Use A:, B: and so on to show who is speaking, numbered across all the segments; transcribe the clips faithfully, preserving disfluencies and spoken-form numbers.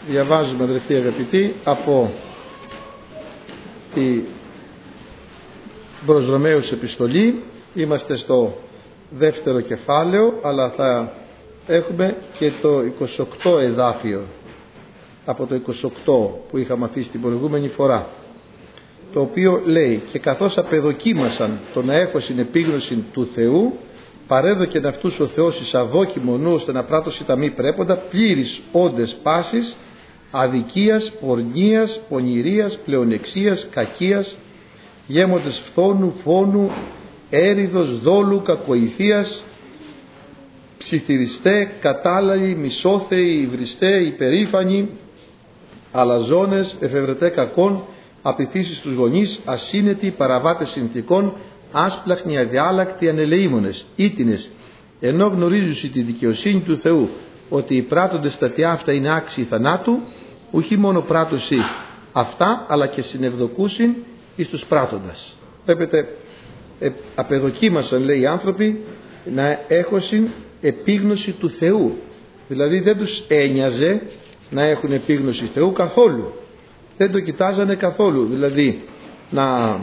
A: Διαβάζουμε, αδελφοί αγαπητοί, από τη προς Ρωμαίους επιστολή. Είμαστε στο δεύτερο κεφάλαιο, αλλά θα έχουμε και το είκοσι οκτώ εδάφιο από το είκοσι οκτώ που είχαμε αφήσει την προηγούμενη φορά, το οποίο λέει: και καθώς απεδοκίμασαν το να έχω συνεπίγνωση του Θεού, παρέδοκεν αυτούς ο Θεός εις αδόκιμο νου, ώστε να πράττωση τα μη πρέποντα, πλήρης όντες πάσης, αδικίας, πορνείας, πονηρίας, πλεονεξίας, κακίας, γέμοντες φθόνου, φόνου, έριδος, δόλου, κακοηθείας, ψιθυριστέ, κατάλαλοι, μισόθεοι, υβριστέ, υπερήφανοι, αλαζόνες, εφευρετέ κακών, απειθήσεις τους γονείς, ασύνετοι, παραβάτες συνθηκών, άσπλαχνοι, αδιάλακτοι, ανελεήμονες, ήτινες, ενώ γνωρίζουσι τη δικαιοσύνη του Θεού, ότι οι πράττοντες τα τι αυτά είναι άξιοι θανάτου, όχι μόνο πράττωση αυτά, αλλά και συνευδοκούσιν εις τους πράττοντας. Βλέπετε, ε, απεδοκίμασαν, λέει, οι άνθρωποι να έχωσιν επίγνωση του Θεού. Δηλαδή δεν τους ένοιαζε να έχουν επίγνωση Θεού καθόλου. Δεν το κοιτάζανε καθόλου. Δηλαδή να,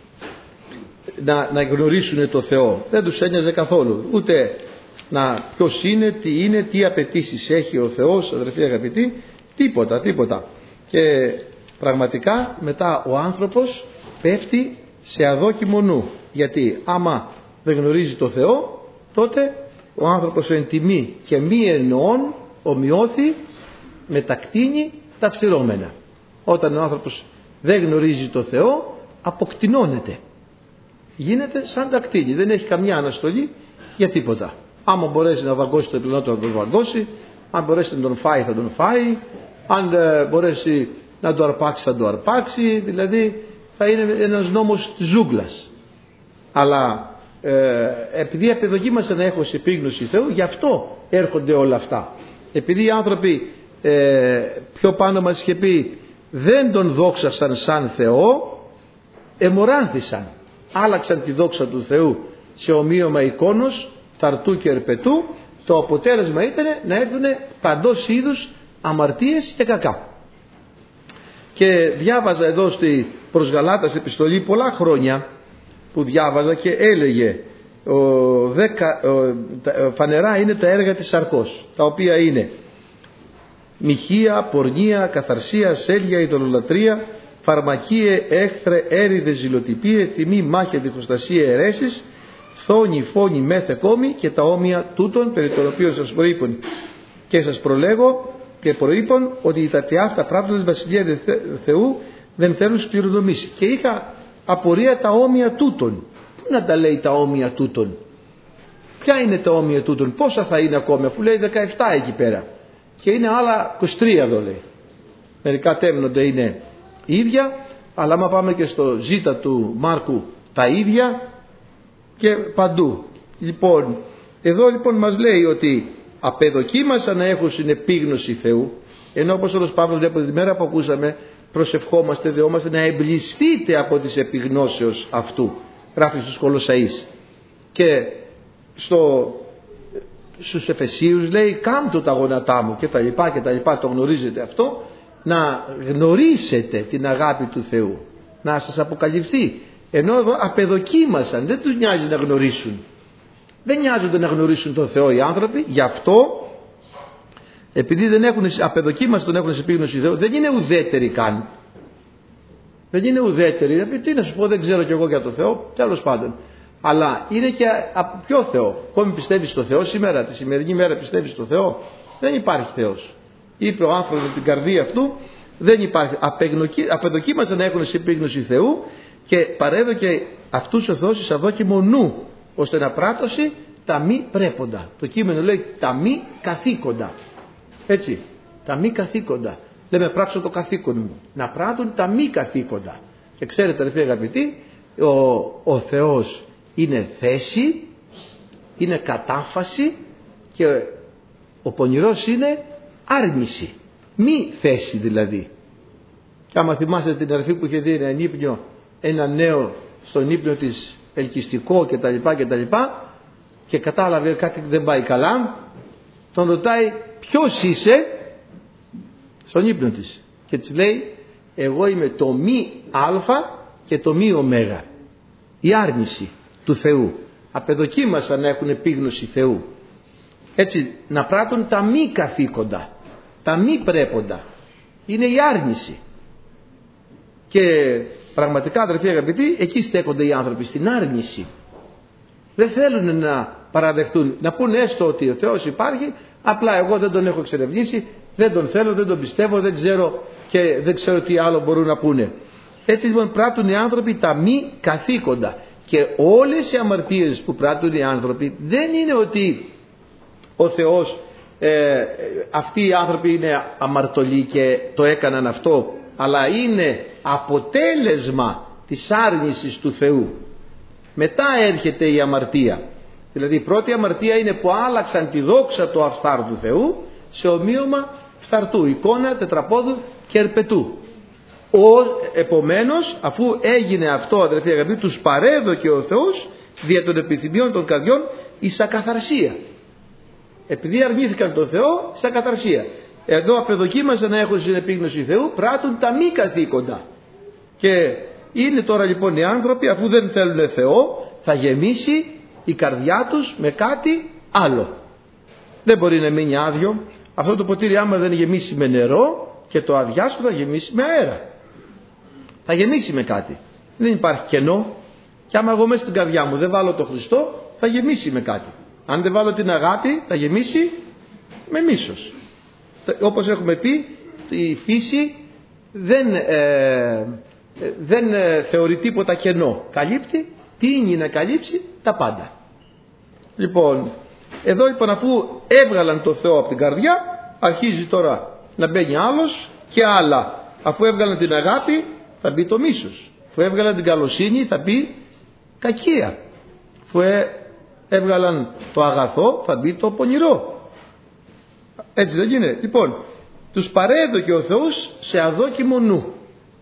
A: να, να γνωρίσουν το Θεό. Δεν τους ένοιαζε καθόλου. Ούτε να ποιος είναι, τι είναι, τι απαιτήσεις έχει ο Θεός, αδερφοί αγαπητοί. Τίποτα, τίποτα. Και πραγματικά μετά ο άνθρωπος πέφτει σε αδόκιμο νου. Γιατί άμα δεν γνωρίζει το Θεό, τότε ο άνθρωπος εν τιμή και μη εννοών ομοιώθη με τα κτήνη τα φθυρώμενα. Όταν ο άνθρωπος δεν γνωρίζει το Θεό, αποκτηνώνεται. Γίνεται σαν τα κτήνη. Δεν έχει καμιά αναστολή για τίποτα. Άμα μπορέσει να βαγκώσει το πλενότερο να τον βαγκώσει, αν μπορέσει να τον φάει θα τον φάει, αν μπορέσει να το αρπάξει θα το αρπάξει. Δηλαδή θα είναι ένας νόμος της ζούγκλας. Αλλά ε, επειδή απεδοκίμασαν να έχω σε επίγνωση Θεού, γι' αυτό έρχονται όλα αυτά. Επειδή οι άνθρωποι ε, πιο πάνω μας είχε πει δεν τον δόξασαν σαν Θεό, εμοράνθησαν, άλλαξαν τη δόξα του Θεού σε ομοίωμα εικόνος, θαρτού και ερπετού. Το αποτέλεσμα ήταν να έρθουν παντός είδους αμαρτίες και κακά. Και διάβαζα εδώ στη προς Γαλάτας επιστολή πολλά χρόνια που διάβαζα και έλεγε ο, δέκα, ο, τα, φανερά είναι τα έργα της σαρκός, τα οποία είναι μοιχεία, πορνεία, καθαρσία, σέλια, ειδωλολατρία, φαρμακείε, έχθρε, έρηδε, ζηλοτυπίε, τιμή, μάχε, διχοστασία, αιρέσεις, φθόνη, φόνη, μέθε κόμη και τα όμοια τούτων, περί των οποίων σας προείπων και σας προλέγω και προείπων ότι τα τι αυτά πράπτοντας βασιλεία Θεού δεν θέλουν σκληροδομήσει. Και είχα απορία τα όμοια τούτων. Πού να τα λέει τα όμοια τούτων? Ποια είναι τα όμοια τούτων? Πόσα θα είναι ακόμη, αφού λέει δεκαεπτά εκεί πέρα και είναι άλλα είκοσι τρία εδώ, λέει. Μερικά τέμνονται είναι ίδια, αλλά άμα πάμε και στο ζήτα του Μάρκου τα ίδια και παντού. Λοιπόν, εδώ λοιπόν μας λέει ότι απεδοκίμασα να έχω συνεπίγνωση Θεού, ενώ όπως ο Παύλος λέει από τη μέρα που ακούσαμε προσευχόμαστε, δεόμαστε να εμπληστείτε από τις επιγνώσεως αυτού, γράφει στους Κολοσσαείς. Και στο, στους Εφεσίους λέει κάμπτω τα γόνατά μου και τα λοιπά και τα λοιπά, το γνωρίζετε αυτό, να γνωρίσετε την αγάπη του Θεού, να σας αποκαλυφθεί. Ενώ εδώ απεδοκίμασαν, δεν τους νοιάζει να γνωρίσουν, δεν νοιάζονται να γνωρίσουν τον Θεό οι άνθρωποι. Γι' αυτό, επειδή δεν έχουν απεδοκίμαση, τον έχουν σε επίγνωση Θεού, δεν είναι ουδέτεροι καν. Δεν είναι ουδέτεροι. Τι να σου πω, δεν ξέρω κι εγώ για τον Θεό, τέλος πάντων. Αλλά είναι και από ποιο Θεό? Ακόμη πιστεύεις στο Θεό σήμερα, τη σημερινή μέρα πιστεύεις στο Θεό? Δεν υπάρχει Θεός. Είπε ο άνθρωπος με την καρδία αυτού, δεν υπάρχει. Απεδοκίμασαν να έχουν σε επίγνωση Θεού και παρέδωκε αυτούς ο Θεός εις αδόκιμο νου, ώστε να πράττωση τα μη πρέποντα. Το κείμενο λέει τα μη καθήκοντα. Έτσι, τα μη καθήκοντα. Λέμε πράξω το καθήκον μου. Να πράττουν τα μη καθήκοντα. Και ξέρετε, αδελφοί αγαπητοί, ο, ο Θεός είναι θέση, είναι κατάφαση και ο πονηρός είναι άρνηση. Μη θέση δηλαδή. Και άμα θυμάστε την αδελφή που είχε δει έναν ύπνο, ένα νέο στον ύπνο της ελκυστικό και τα λοιπά και τα λοιπά και κατάλαβε κάτι δεν πάει καλά, τον ρωτάει ποιος είσαι, στον ύπνο της και της λέει εγώ είμαι το μη α και το μη ω. Η άρνηση του Θεού. Απεδοκίμασαν να έχουν επίγνωση Θεού. Έτσι, να πράττουν τα μη καθήκοντα, τα μη πρέποντα. Είναι η άρνηση. Και πραγματικά, αδερφοί αγαπητοί, εκεί στέκονται οι άνθρωποι, στην άρνηση. Δεν θέλουν να παραδεχτούν, να πούνε έστω ότι ο Θεός υπάρχει, απλά εγώ δεν τον έχω εξερευνήσει, δεν τον θέλω, δεν τον πιστεύω, δεν ξέρω και δεν ξέρω τι άλλο μπορούν να πούνε. Έτσι λοιπόν πράττουν οι άνθρωποι τα μη καθήκοντα. Και όλες οι αμαρτίες που πράττουν οι άνθρωποι δεν είναι ότι ο Θεός, ε, αυτοί οι άνθρωποι είναι αμαρτωλοί και το έκαναν αυτό, αλλά είναι αποτέλεσμα της άρνησης του Θεού. Μετά έρχεται η αμαρτία. Δηλαδή η πρώτη αμαρτία είναι που άλλαξαν τη δόξα του αφθάρτου Θεού σε ομοίωμα φθαρτού, εικόνα τετραπόδου και ερπετού. Ο, επομένως, αφού έγινε αυτό, αδερφοί αγαπητοί, τους παρέδωκε ο Θεός δια των επιθυμιών των καρδιών εις ακαθαρσία. Επειδή αρνήθηκαν τον Θεό, εις ακαθαρσία. Εδώ απεδοκίμασαν να έχουν συνεπίγνωση Θεού, πράττουν τα μη καθήκοντα. Και είναι τώρα λοιπόν οι άνθρωποι, αφού δεν θέλουν Θεό, θα γεμίσει η καρδιά τους με κάτι άλλο. Δεν μπορεί να μείνει άδειο. Αυτό το ποτήρι άμα δεν γεμίσει με νερό, και το αδειάσου θα γεμίσει με αέρα. Θα γεμίσει με κάτι. Δεν υπάρχει κενό. Και άμα εγώ μέσα στην καρδιά μου δεν βάλω το Χριστό, θα γεμίσει με κάτι. Αν δεν βάλω την αγάπη, θα γεμίσει με μίσος. Όπως έχουμε πει, η φύση δεν, ε, δεν ε, θεωρεί τίποτα κενό. Καλύπτει, τείνει να καλύψει τα πάντα. Λοιπόν, εδώ λοιπόν αφού έβγαλαν το Θεό από την καρδιά, αρχίζει τώρα να μπαίνει άλλος και άλλα. Αφού έβγαλαν την αγάπη, θα μπει το μίσος. Αφού έβγαλαν την καλοσύνη, θα μπει κακία. Αφού έβγαλαν το αγαθό, θα μπει το πονηρό. Έτσι δεν είναι? Λοιπόν, τους παρέδωκε ο Θεός σε αδόκιμο νου.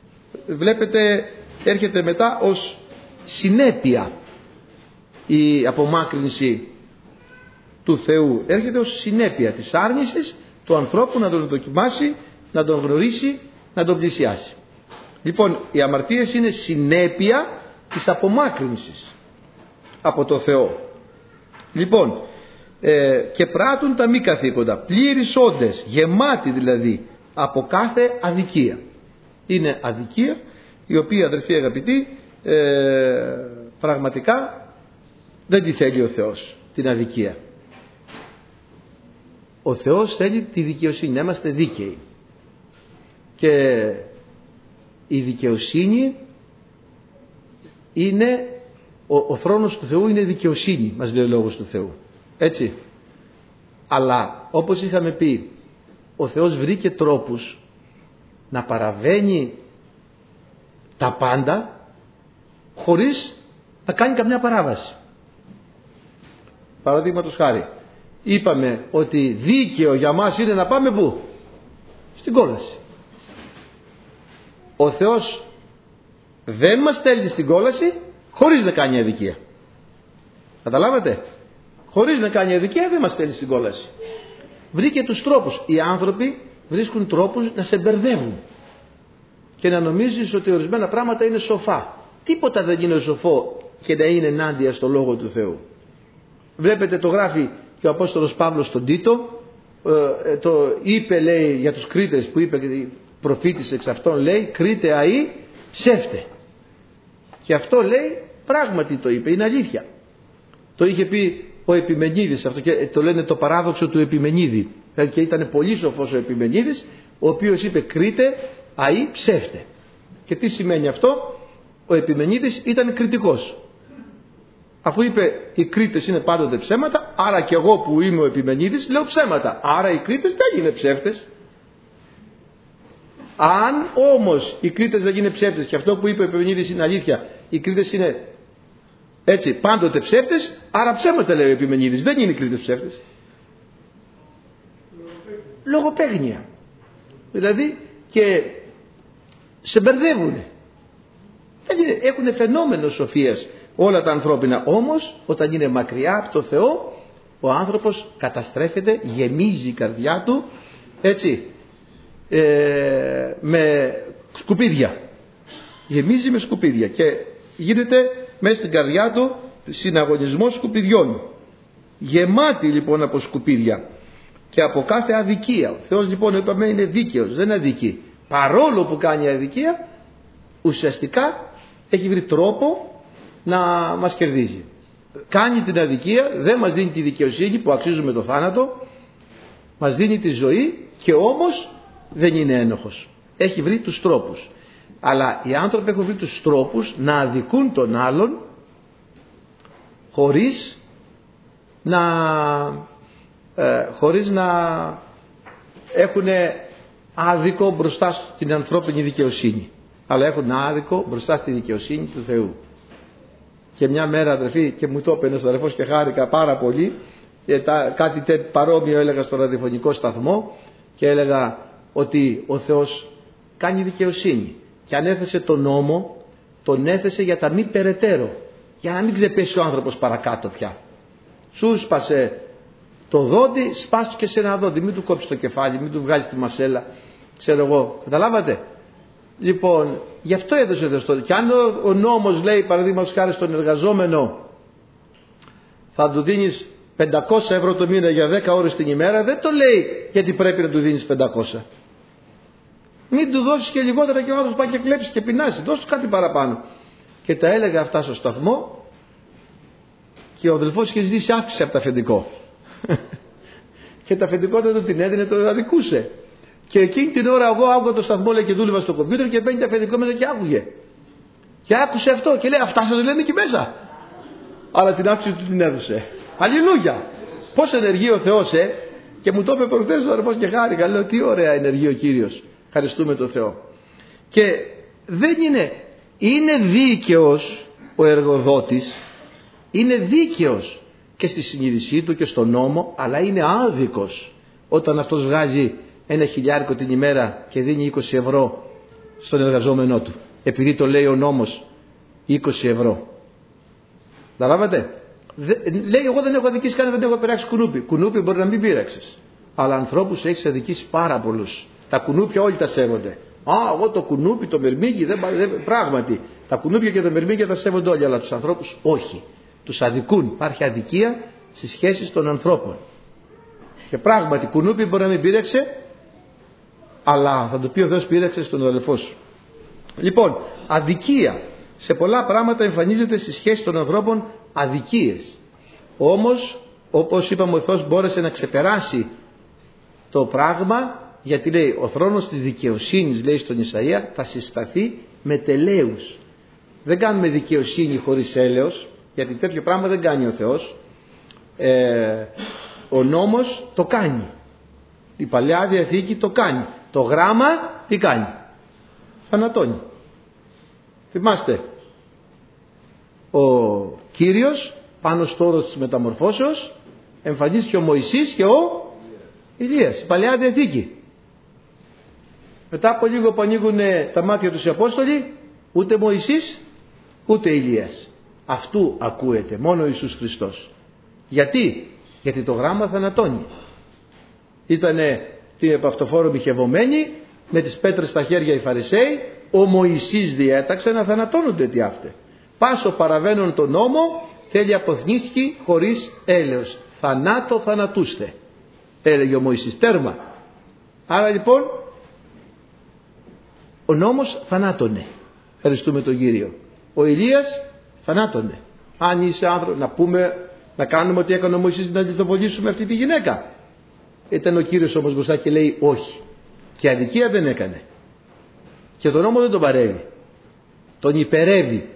A: Βλέπετε, έρχεται μετά ως συνέπεια η απομάκρυνση του Θεού. Έρχεται ως συνέπεια της άρνησης του ανθρώπου να τον δοκιμάσει, να τον γνωρίσει, να τον πλησιάσει. Λοιπόν, οι αμαρτίες είναι συνέπεια της απομάκρυνσης από το Θεό. Λοιπόν, ε, και πράττουν τα μη καθήκοντα, πλήρεις όντες, γεμάτοι δηλαδή από κάθε αδικία. Είναι αδικία η οποία, αδερφοί αγαπητοί, ε, πραγματικά δεν τη θέλει ο Θεός, την αδικία. Ο Θεός θέλει τη δικαιοσύνη, να είμαστε δίκαιοι. Και η δικαιοσύνη είναι, ο, ο θρόνος του Θεού είναι δικαιοσύνη, μας λέει ο λόγος του Θεού. Έτσι. Αλλά όπως είχαμε πει, ο Θεός βρήκε τρόπους να παραβαίνει τα πάντα χωρίς να κάνει καμιά παράβαση. Παραδείγματος χάρη, είπαμε ότι δίκαιο για μας είναι να πάμε πού? Στην κόλαση. Ο Θεός δεν μας στέλνει στην κόλαση χωρίς να κάνει αδικία. Καταλάβατε? Χωρίς να κάνει αδικία δεν μας στέλνει στην κόλαση. Βρήκε τους τρόπους. Οι άνθρωποι βρίσκουν τρόπους να σε μπερδεύουν και να νομίζεις ότι ορισμένα πράγματα είναι σοφά. Τίποτα δεν είναι σοφό και να είναι ενάντια στο Λόγο του Θεού. Βλέπετε, το γράφει και ο Απόστολος Παύλος στον Τίτο, ε, το είπε, λέει, για τους Κρήτες που είπε και προφήτης εξ αυτών, λέει, Κρίτε αεί ψεύτε. Και αυτό, λέει, πράγματι το είπε, είναι αλήθεια. Το είχε πει ο Επιμενίδης, αυτό και το λένε το παράδοξο του Επιμενίδη. Και ήταν πολύ σοφός ο Επιμενίδης, ο οποίος είπε Κρίτε αεί ψεύτε. Και τι σημαίνει αυτό? Ο Επιμενίδης ήταν κριτικός. Αφού είπε οι Κρήτες είναι πάντοτε ψέματα, άρα και εγώ που είμαι ο Επιμενίδης λέω ψέματα. Άρα οι Κρήτες δεν είναι ψεύτες. Αν όμως οι Κρήτες δεν είναι ψεύτες και αυτό που είπε ο Επιμενίδης είναι αλήθεια, οι Κρήτες είναι έτσι πάντοτε ψεύτες, άρα ψέματα λέει ο Επιμενίδης. Δεν είναι οι Κρήτες ψεύτες. Λογοπαίγνια. Δηλαδή και σε μπερδεύουνε. Έχουν φαινόμενο σοφίας όλα τα ανθρώπινα. Όμως όταν είναι μακριά από το Θεό, ο άνθρωπος καταστρέφεται, γεμίζει η καρδιά του, έτσι, ε, με σκουπίδια. Γεμίζει με σκουπίδια και γίνεται μέσα στην καρδιά του συναγωνισμός σκουπιδιών. Γεμάτη λοιπόν από σκουπίδια και από κάθε αδικία. Ο Θεός λοιπόν, είπαμε, είναι δίκαιος, δεν αδικεί. Παρόλο που κάνει αδικία, ουσιαστικά έχει βρει τρόπο να μας κερδίζει. Κάνει την αδικία, δεν μας δίνει τη δικαιοσύνη που αξίζουμε το θάνατο, μας δίνει τη ζωή και όμως δεν είναι ένοχος. Έχει βρει τους τρόπους. Αλλά οι άνθρωποι έχουν βρει τους τρόπους να αδικούν τον άλλον χωρίς να, ε, χωρίς να έχουν άδικο μπροστά στην ανθρώπινη δικαιοσύνη. Αλλά έχουν άδικο μπροστά στη δικαιοσύνη του Θεού. Και μια μέρα, αδερφοί, και μου το είπε ένας αδερφός και χάρηκα πάρα πολύ, και τα, κάτι τέτοιο παρόμοιο έλεγα στο ραδιοφωνικό σταθμό και έλεγα ότι ο Θεός κάνει δικαιοσύνη και αν έθεσε τον νόμο, τον έθεσε για τα μη περαιτέρω, για να μην ξεπέσει ο άνθρωπος παρακάτω πια. Σου σπάσε το δόντι, σπάσου και σε ένα δόντι, μην του κόψει το κεφάλι, μην του βγάλει τη μασέλα, ξέρω εγώ, καταλάβατε. Λοιπόν, γι' αυτό έδωσε ο Θεός το. Και αν ο, ο νόμος λέει, παραδείγματος χάρη στον εργαζόμενο, θα του δίνεις πεντακόσια ευρώ το μήνα για δέκα ώρες την ημέρα, δεν το λέει γιατί πρέπει να του δίνεις πεντακόσια. Μην του δώσεις και λιγότερα και ο άνθρωπος πάει και κλέψει και πεινάσει, δώσ' του κάτι παραπάνω. Και τα έλεγα αυτά στο σταθμό και ο αδελφός είχε ζητήσει αύξηση από το αφεντικό. Και το αφεντικό δεν του την έδινε, το αδικούσε. Και εκείνη την ώρα εγώ άκουγα το σταθμό, λέει, και δούλευα στο κομπιούτερ και μπαίνει το αφεντικό μέσα και άκουγε. Και άκουσε αυτό και λέει, αυτά σας λένε εκεί μέσα. Αλλά την αύξηση του την έδωσε. Αλληλούια! Πώς ενεργεί ο Θεός, ε! Και μου το είπε προχθές ο αδερφός και χάρηκα. Λέω, τι ωραία ενεργεί ο Κύριος. Ευχαριστούμε τον Θεό. Και δεν είναι, είναι δίκαιος ο εργοδότης, είναι δίκαιος και στη συνείδησή του και στον νόμο, αλλά είναι άδικος όταν αυτός βγάζει ένα χιλιάρικο την ημέρα και δίνει είκοσι ευρώ στον εργαζόμενό του, επειδή το λέει ο νόμος είκοσι ευρώ. Καταλάβατε? Λέει, εγώ δεν έχω αδικήσει κανένα, δεν έχω πειράξει κουνούπι. Κουνούπι μπορεί να μην πείραξες, αλλά ανθρώπους έχεις αδικήσει πάρα πολλούς. Τα κουνούπια όλοι τα σέβονται. Α, εγώ το κουνούπι, το μερμήγκι, δεν, δεν, πράγματι. Τα κουνούπια και τα μερμήγκια τα σέβονται όλοι, αλλά τους ανθρώπους όχι. Τους αδικούν. Υπάρχει αδικία στις σχέσεις των ανθρώπων. Και πράγματι, κουνούπι μπορεί να μην πείραξε, αλλά θα το πει ο Θεός, πείραξε στον αδελφό σου. Λοιπόν, αδικία. Σε πολλά πράγματα εμφανίζεται στις σχέσεις των ανθρώπων αδικίες. Όμως, όπως είπαμε, ο Θεός μπόρεσε να ξεπεράσει το πράγμα, γιατί λέει, ο θρόνος της δικαιοσύνης, λέει στον Ισαΐα, θα συσταθεί με τελέους. Δεν κάνουμε δικαιοσύνη χωρίς έλεος, γιατί τέτοιο πράγμα δεν κάνει ο Θεός. Ε, ο νόμος το κάνει. Η Παλαιά Διαθήκη το κάνει. Το γράμμα τι κάνει? Θανατώνει. Θυμάστε, ο Κύριος πάνω στο όρος της μεταμορφώσεως εμφανίστηκε ο Μωυσής και ο Ηλίας, η Παλαιά Διαθήκη. Μετά από λίγο που ανοίγουν τα μάτια τους οι Απόστολοι, ούτε Μωυσής ούτε Ηλίας. Αυτού ακούεται, μόνο ο Ιησούς Χριστός. Γιατί? Γιατί το γράμμα θανατώνει. Ήτανε την επαυτοφόρο μοιχευωμένη, με τις πέτρες στα χέρια οι Φαρισαίοι, ο Μωυσής διέταξε να θανατώνονται τι αυτοί. Πάσο παραβαίνουν τον νόμο, θέλει αποθνίσκει χωρίς έλεος. Θανάτο θανατούστε, έλεγε ο Μωυσής, τέρμα. Άρα λοιπόν ο νόμος θανάτωνε. Ευχαριστούμε τον Κύριο. Ο Ηλίας θανάτωνε. Αν είσαι άνθρωπο, να πούμε, να κάνουμε ότι έκανε ο Μωυσής, να λιθοβολήσουμε αυτή τη γυναίκα. Ήταν ο Κύριος όμως μπροστά και λέει όχι. Και αδικία δεν έκανε. Και τον νόμο δεν τον παρεύει. Τον υπερεύει.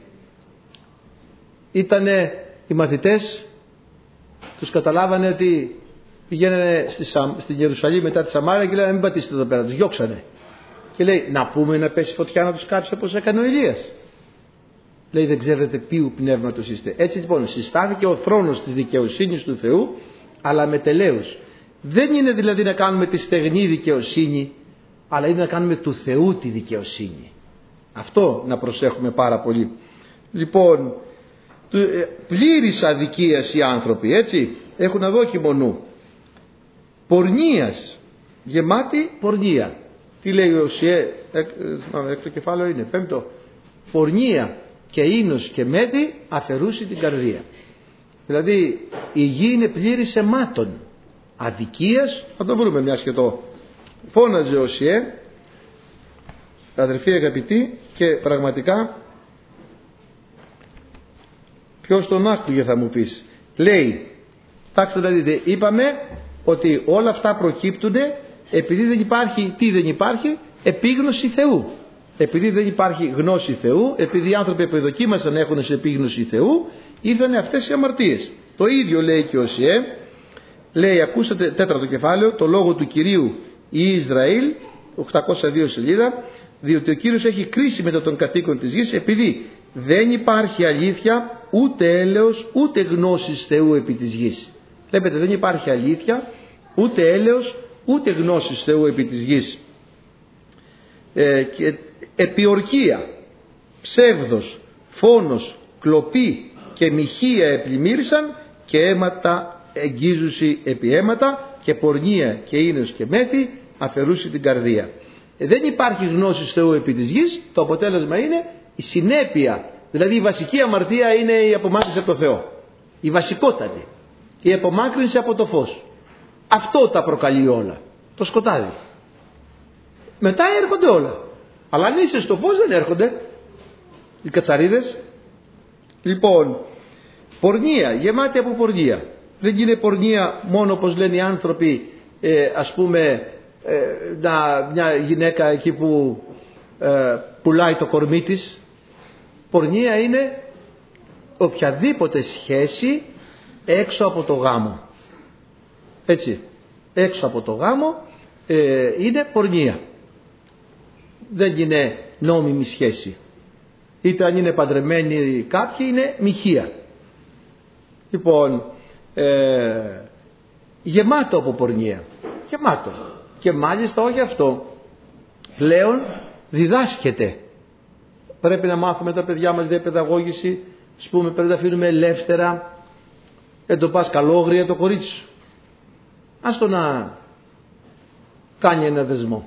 A: Ήτανε οι μαθητές, τους καταλάβανε ότι πηγαίνανε στη, στην Ιερουσαλήμ μετά τη Σαμάρια και λέγανε μην πατήσετε εδώ πέρα, τους διώξανε. Και λέει να πούμε να πέσει φωτιά να τους κάψει όπως έκανε ο Ηλίας. Λέει δεν ξέρετε ποιου πνεύματος είστε. Έτσι λοιπόν συστάθηκε ο θρόνος της δικαιοσύνης του Θεού, αλλά με τελέους. Δεν είναι δηλαδή να κάνουμε τη στεγνή δικαιοσύνη, αλλά είναι να κάνουμε του Θεού τη δικαιοσύνη. Αυτό να προσέχουμε πάρα πολύ. Λοιπόν, πλήρης αδικίας οι άνθρωποι, έτσι, έχουν αδόκιμο νου. Πορνείας, γεμάτη πορνεία. Τι λέει ο Οσιέ, έκτο κεφάλαιο είναι, πέμπτο. Πορνεία και ίνος και μέδι αφαιρούσε την καρδία. Δηλαδή η γη είναι πλήρης αιμάτων, αδικίας. Θα το βρούμε μια και το φώναζε ο Οσιέ, αδερφοί αγαπητοί, και πραγματικά ποιος τον άκουγε θα μου πεις. Λέει, κοιτάξτε να δείτε, είπαμε ότι όλα αυτά προκύπτουν επειδή δεν υπάρχει, τι δεν υπάρχει, επίγνωση Θεού. Επειδή δεν υπάρχει γνώση Θεού, επειδή οι άνθρωποι που δοκίμασαν να έχουν σε επίγνωση Θεού, ήρθαν αυτές οι αμαρτίες. Το ίδιο λέει και ο Οσιέ, λέει, ακούσατε, τέταρτο κεφάλαιο, το λόγο του Κυρίου η Ισραήλ, οκτακόσια δύο σελίδα, διότι ο Κύριος έχει κρίση μετά των κατοίκων της γης, επειδή δεν υπάρχει αλήθεια, ούτε έλεος, ούτε γνώσης Θεού επί της γης. Βλέπετε, δεν υπάρχει αλήθεια, ούτε έλεος, ούτε γνώσης Θεού επί της γης. Ε, και επιορκία, ψεύδος, φόνος, κλοπή και μοιχεία επλημμύρισαν, και αίματα εγγίζουσι επί αίματα, και πορνεία και ίνος και μέθη αφαιρούσε την καρδία. Ε, δεν υπάρχει γνώση Θεού επί της γης, το αποτέλεσμα είναι η συνέπεια. Δηλαδή η βασική αμαρτία είναι η απομάκρυνση από το Θεό. Η βασικότατη. Η απομάκρυνση από το φως. Αυτό τα προκαλεί όλα. Το σκοτάδι. Μετά έρχονται όλα. Αλλά αν είσαι στο φως δεν έρχονται οι κατσαρίδες. Λοιπόν, πορνεία, γεμάτη από πορνεία. Δεν είναι πορνεία μόνο, όπως λένε οι άνθρωποι, ε, ας πούμε, ε, να, μια γυναίκα εκεί που ε, πουλάει το κορμί της. Πορνεία είναι οποιαδήποτε σχέση έξω από το γάμο. Έτσι, έξω από το γάμο ε, είναι πορνεία. Δεν είναι νόμιμη σχέση. Είτε αν είναι παντρεμένοι κάποιοι, είναι μοιχεία. Λοιπόν, ε, γεμάτο από πορνεία. Γεμάτο. Και μάλιστα όχι αυτό. Πλέον διδάσκεται. Πρέπει να μάθουμε τα παιδιά μας διαπαιδαγώγηση. Ας πούμε, πρέπει να αφήνουμε ελεύθερα. Δεν το πας καλόγρια το κορίτσι σου. Ας το να κάνει ένα δεσμό.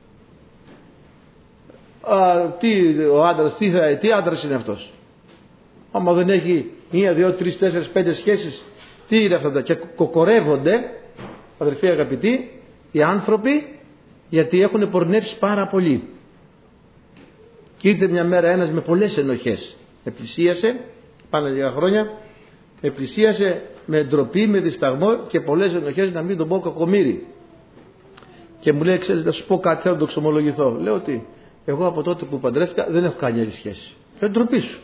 A: Α, τι ο άντρας, τι, τι άντρας είναι αυτός. Άμα δεν έχει μία, δύο, τρεις, τέσσερις, πέντε σχέσεις, τι είναι αυτά. Και κοκορεύονται, αδερφοί αγαπητοί, οι άνθρωποι, γιατί έχουν πορνεύσει πάρα πολύ. Και ήρθε μια μέρα ένας με πολλές ενοχές. Με πλησίασε, πάνε λίγα χρόνια, με πλησίασε με ντροπή, με δισταγμό και πολλές ενοχές, να μην τον πω κακομοίρη. Και μου λέει, ξέρεις, να σου πω κάτι, θέλω να το εξομολογηθώ. Λέω ότι εγώ από τότε που παντρεύτηκα δεν έχω κάνει άλλη σχέση. Λέω, ντροπή σου.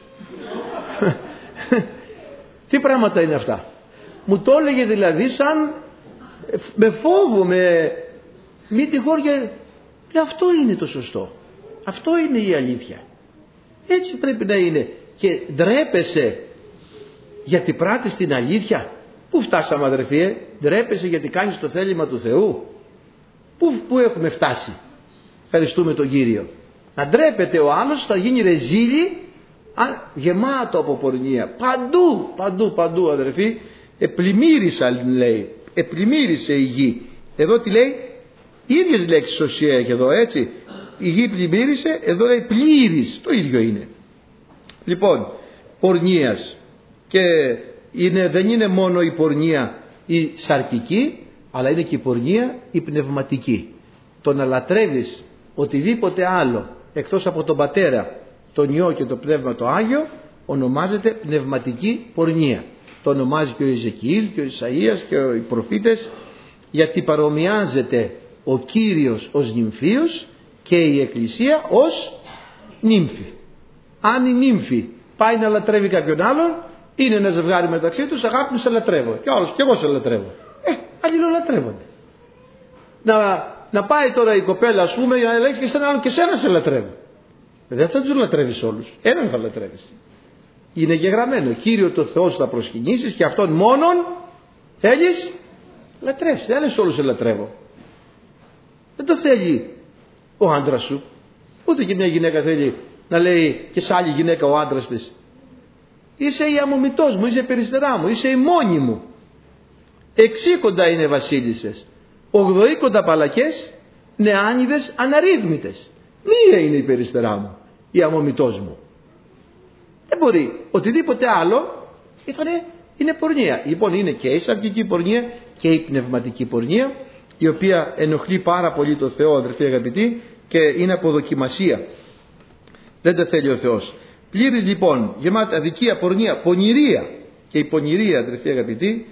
A: Τι πράγματα είναι αυτά. Μου το έλεγε δηλαδή σαν με φόβο, με μη τυχόρια. Λέω, αυτό είναι το σωστό. Αυτό είναι η αλήθεια. Έτσι πρέπει να είναι. Και ντρέπεσαι γιατί πράττεις την αλήθεια. Πού φτάσαμε, αδερφοί, ε? Ντρέπεσαι γιατί κάνεις το θέλημα του Θεού. Πού, πού έχουμε φτάσει. Ευχαριστούμε τον Κύριο. Να ντρέπεται ο άλλος, θα γίνει ρεζίλι, γεμάτο από πορνεία. Παντού, παντού, παντού, αδερφοί. Επλημμύρισα, λέει. Επλημμύρισε η γη. Εδώ τι λέει? Οι ίδιες λέξεις Οσιέ έχει εδώ, έτσι. Η γη πλημμύρισε, εδώ λέει πλήρης. Το ίδιο είναι. Λοιπόν, πορνείας. Και είναι, δεν είναι μόνο η πορνεία η σαρκική, αλλά είναι και η πορνεία η πνευματική. Το να λατρεύεις οτιδήποτε άλλο εκτός από τον Πατέρα, τον Υιό και το Πνεύμα το Άγιο, ονομάζεται πνευματική πορνεία. Το ονομάζει και ο Εζεκιήλ και ο Ισαΐας και οι προφήτες, γιατί παρομοιάζεται ο Κύριος ως νυμφίος και η Εκκλησία ως νύμφη. Αν η νύμφη πάει να λατρεύει κάποιον άλλον, είναι ένα ζευγάρι μεταξύ τους, αγάπη μου, σε λατρεύω. Και όλος, και εγώ σε λατρεύω. Ε, αλληλολατρεύονται. Να, να πάει τώρα η κοπέλα, ας πούμε, για να λέει και σε έναν άλλον, και σένα σε λατρεύω. Δεν θα τους λατρεύεις όλους. Έναν θα λατρεύεις. Είναι γεγραμμένο. Κύριο το Θεό θα προσκυνήσεις και αυτόν μόνον θέλεις λατρεύσεις. Δεν λες όλους σε λατρεύω. Δεν το θέλει ο άντρας σου. Ούτε και μια γυναίκα θέλει να λέει και σε άλλη γυναίκα ο άντρας της, είσαι η αμομητός μου, είσαι η περιστερά μου, είσαι η μόνη μου. Εξήκοντα είναι βασίλισσες, ογδοήκοντα παλακές νεάνιδες αναρρύθμιτες. Μία είναι η περιστερά μου, η αμομητός μου. Δεν μπορεί. Οτιδήποτε άλλο ήτανε, είναι πορνεία. Λοιπόν, είναι και η σαρκική πορνεία και η πνευματική πορνεία, η οποία ενοχλεί πάρα πολύ το Θεό, αδερφοί αγαπητοί, και είναι αποδοκιμασία. Δεν τα θέλει ο Θεός. Πλήρης λοιπόν, γεμάτη αδικία, πορνεία, πονηρία. Και η πονηρία, αδερφοί αγαπητοί,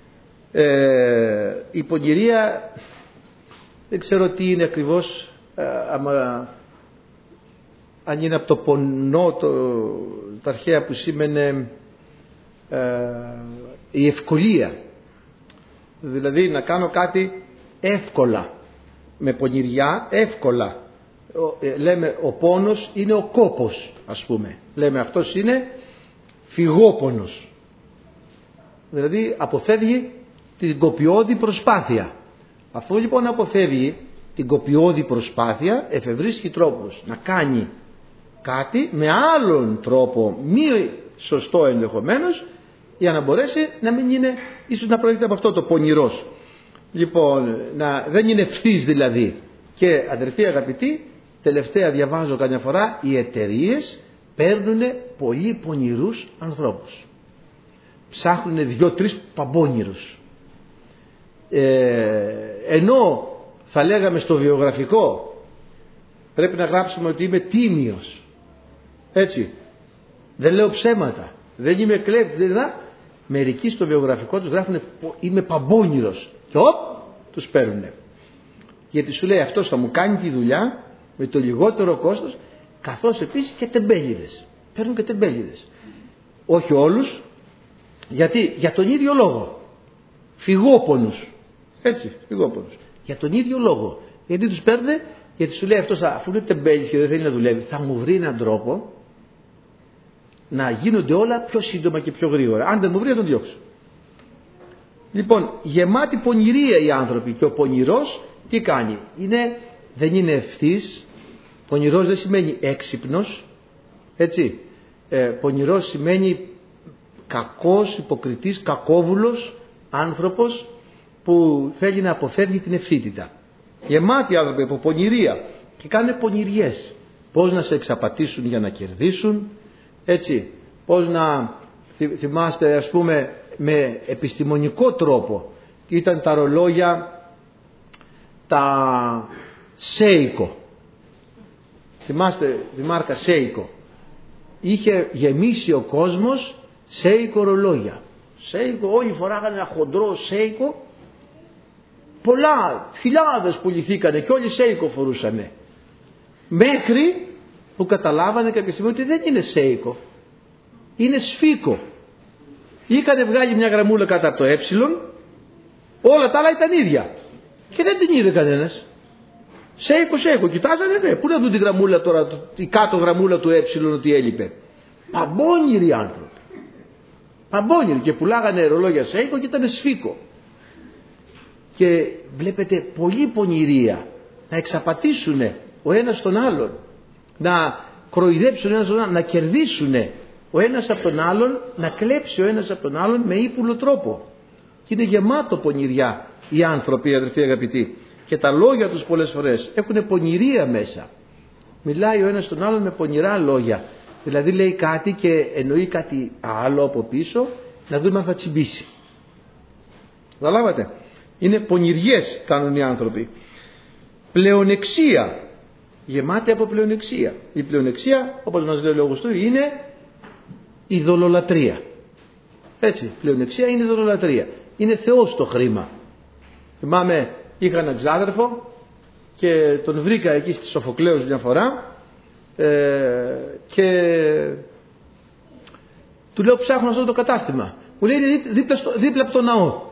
A: ε, η πονηρία δεν ξέρω τι είναι ακριβώς, ε, άμα, αν είναι από το πονό, το, τα αρχαία που σήμαινε ε, η ευκολία. Δηλαδή να κάνω κάτι εύκολα, με πονηριά εύκολα. Ε, λέμε ο πόνος είναι ο κόπος, ας πούμε. Λέμε αυτός είναι φυγόπονος. Δηλαδή αποφεύγει την κοπιώδη προσπάθεια. Αυτό λοιπόν αποφεύγει την κοπιώδη προσπάθεια, εφευρίσκει τρόπους να κάνει κάτι με άλλον τρόπο, μη σωστό ενδεχομένως, για να μπορέσει να μην είναι, ίσως να προέρχεται από αυτό το πονηρός. Λοιπόν, να, δεν είναι ευθύς δηλαδή. Και αδερφοί αγαπητοί, τελευταία διαβάζω καμιά φορά, οι εταιρείες παίρνουν πολύ πονηρούς ανθρώπους. Ψάχνουν δύο-τρεις παμπόνηρους. Ε, ενώ θα λέγαμε στο βιογραφικό πρέπει να γράψουμε ότι είμαι τίμιος, έτσι, δεν λέω ψέματα, δεν είμαι κλέφτης, δεν είναι. Μερικοί στο βιογραφικό τους γράφουν είμαι παμπόνηρος και οπ, τους παίρνουνε, γιατί σου λέει αυτός θα μου κάνει τη δουλειά με το λιγότερο κόστος, καθώς επίσης και τεμπέλιδες, παίρνουν και τεμπέλιδες, όχι όλους, γιατί για τον ίδιο λόγο, φυγόπονους, έτσι, φυγόπονους, για τον ίδιο λόγο, γιατί τους παίρνουν, γιατί σου λέει αυτός αφού είναι τεμπέλης και δεν θέλει να δουλεύει, θα μου βρει έναν τρόπο να γίνονται όλα πιο σύντομα και πιο γρήγορα. Αν δεν μου βρει να τον διώξω. Λοιπόν, γεμάτη πονηρία οι άνθρωποι, και ο πονηρός τι κάνει, είναι, δεν είναι ευθύς. Πονηρός δεν σημαίνει έξυπνος, έτσι, ε, πονηρός σημαίνει κακός, υποκριτής, κακόβουλος άνθρωπος που θέλει να αποφεύγει την ευθύτητα. Γεμάτοι άνθρωποι από πονηρία και κάνουν πονηριές. Πώς να σε εξαπατήσουν για να κερδίσουν, έτσι, πώς να, θυμάστε ας πούμε με επιστημονικό τρόπο, ήταν τα ρολόγια τα Seiko, θυμάστε τη μάρκα Seiko, είχε γεμίσει ο κόσμος Seiko ρολόγια. Seiko, όλοι φοράγανε ένα χοντρό Seiko, πολλά, χιλιάδες πουληθήκανε και όλοι Seiko φορούσανε, μέχρι που καταλάβανε κάποια στιγμή ότι δεν είναι Seiko, είναι σφίκο. Είχανε βγάλει μια γραμμούλα κάτω από το ε, όλα τα άλλα ήταν ίδια και δεν την είδε κανένας. Seiko, Seiko, κοιτάζανε, ναι, πού να δουν τη γραμμούλα τώρα, η κάτω γραμμούλα του ε ότι έλειπε. Παμπόνιροι άνθρωποι, παμπόνιροι, και πουλάγανε ρολόγια Seiko και ήταν σφίκο. Και βλέπετε πολύ πονηρία, να εξαπατήσουν ο ένας τον άλλον, να κροϊδέψουν ένας τον άλλον, να κερδίσουν ο ένας από τον άλλον, να κλέψει ο ένας από τον άλλον με ύπουλο τρόπο. Και είναι γεμάτο πονηριά οι άνθρωποι, αδερφοί αγαπητοί, και τα λόγια τους πολλές φορές έχουν πονηρία μέσα. Μιλάει ο ένας τον άλλον με πονηρά λόγια, δηλαδή λέει κάτι και εννοεί κάτι άλλο από πίσω, να δούμε αν θα τσιμπήσει. Καταλάβατε, είναι πονηριές κάνουν οι άνθρωποι. Πλεονεξία, γεμάτη από πλεονεξία. Η πλεονεξία, όπως μας λέει ο λόγος του, είναι ειδωλολατρία. Έτσι, πλεονεξία είναι ειδωλολατρία. Είναι Θεός το χρήμα. Θυμάμαι, είχα έναν ξάδερφο και τον βρήκα εκεί στη Σοφοκλέους μια φορά ε, και του λέω ψάχνω αυτό το κατάστημα. Μου λέει είναι δίπλα, στο, δίπλα από το ναό.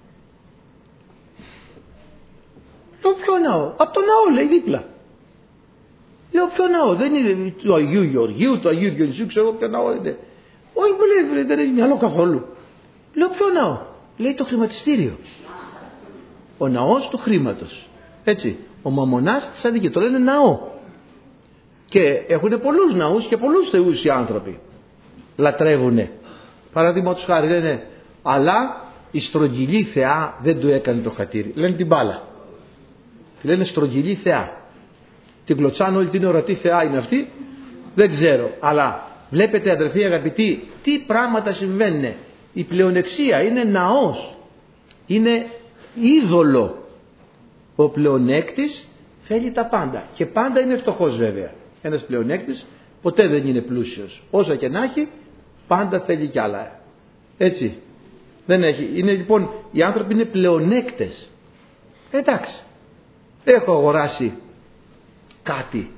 A: Λέω ποιο ναό? Από το ναό, λέει, δίπλα. Λέω ποιο ναό? Δεν είναι του Αγίου Γεωργίου, του Αγίου Διονυσίου, ξέρω ποιο ναό είναι. Όχι, μου λέει, δεν έχει μυαλό καθόλου. Λέω ποιο ναό? Λέει το χρηματιστήριο. Ο ναός του χρήματος. Έτσι. Ο μαμονάς της αδικίας. Το λένε ναό. Και έχουν πολλούς ναούς και πολλούς θεούς οι άνθρωποι. Λατρεύουνε. Παραδείγματος χάρη λένε, αλλά η στρογγυλή θεά δεν του έκανε το χατήρι. Λένε την μπάλα. Τη λένε στρογγυλή θεά. Την κλωτσάνε όλη την ώρα, τι θεά είναι αυτή, δεν ξέρω. Αλλά βλέπετε αδερφοί αγαπητοί, τι πράγματα συμβαίνουν. Η πλεονεξία είναι ναός, είναι είδωλο. Ο πλεονέκτης θέλει τα πάντα και πάντα είναι φτωχός βέβαια. Ένας πλεονέκτης ποτέ δεν είναι πλούσιος. Όσα και να έχει, πάντα θέλει κι άλλα. Έτσι. Δεν έχει. Είναι λοιπόν, οι άνθρωποι είναι πλεονέκτες. Εντάξει. Έχω αγοράσει κάτι.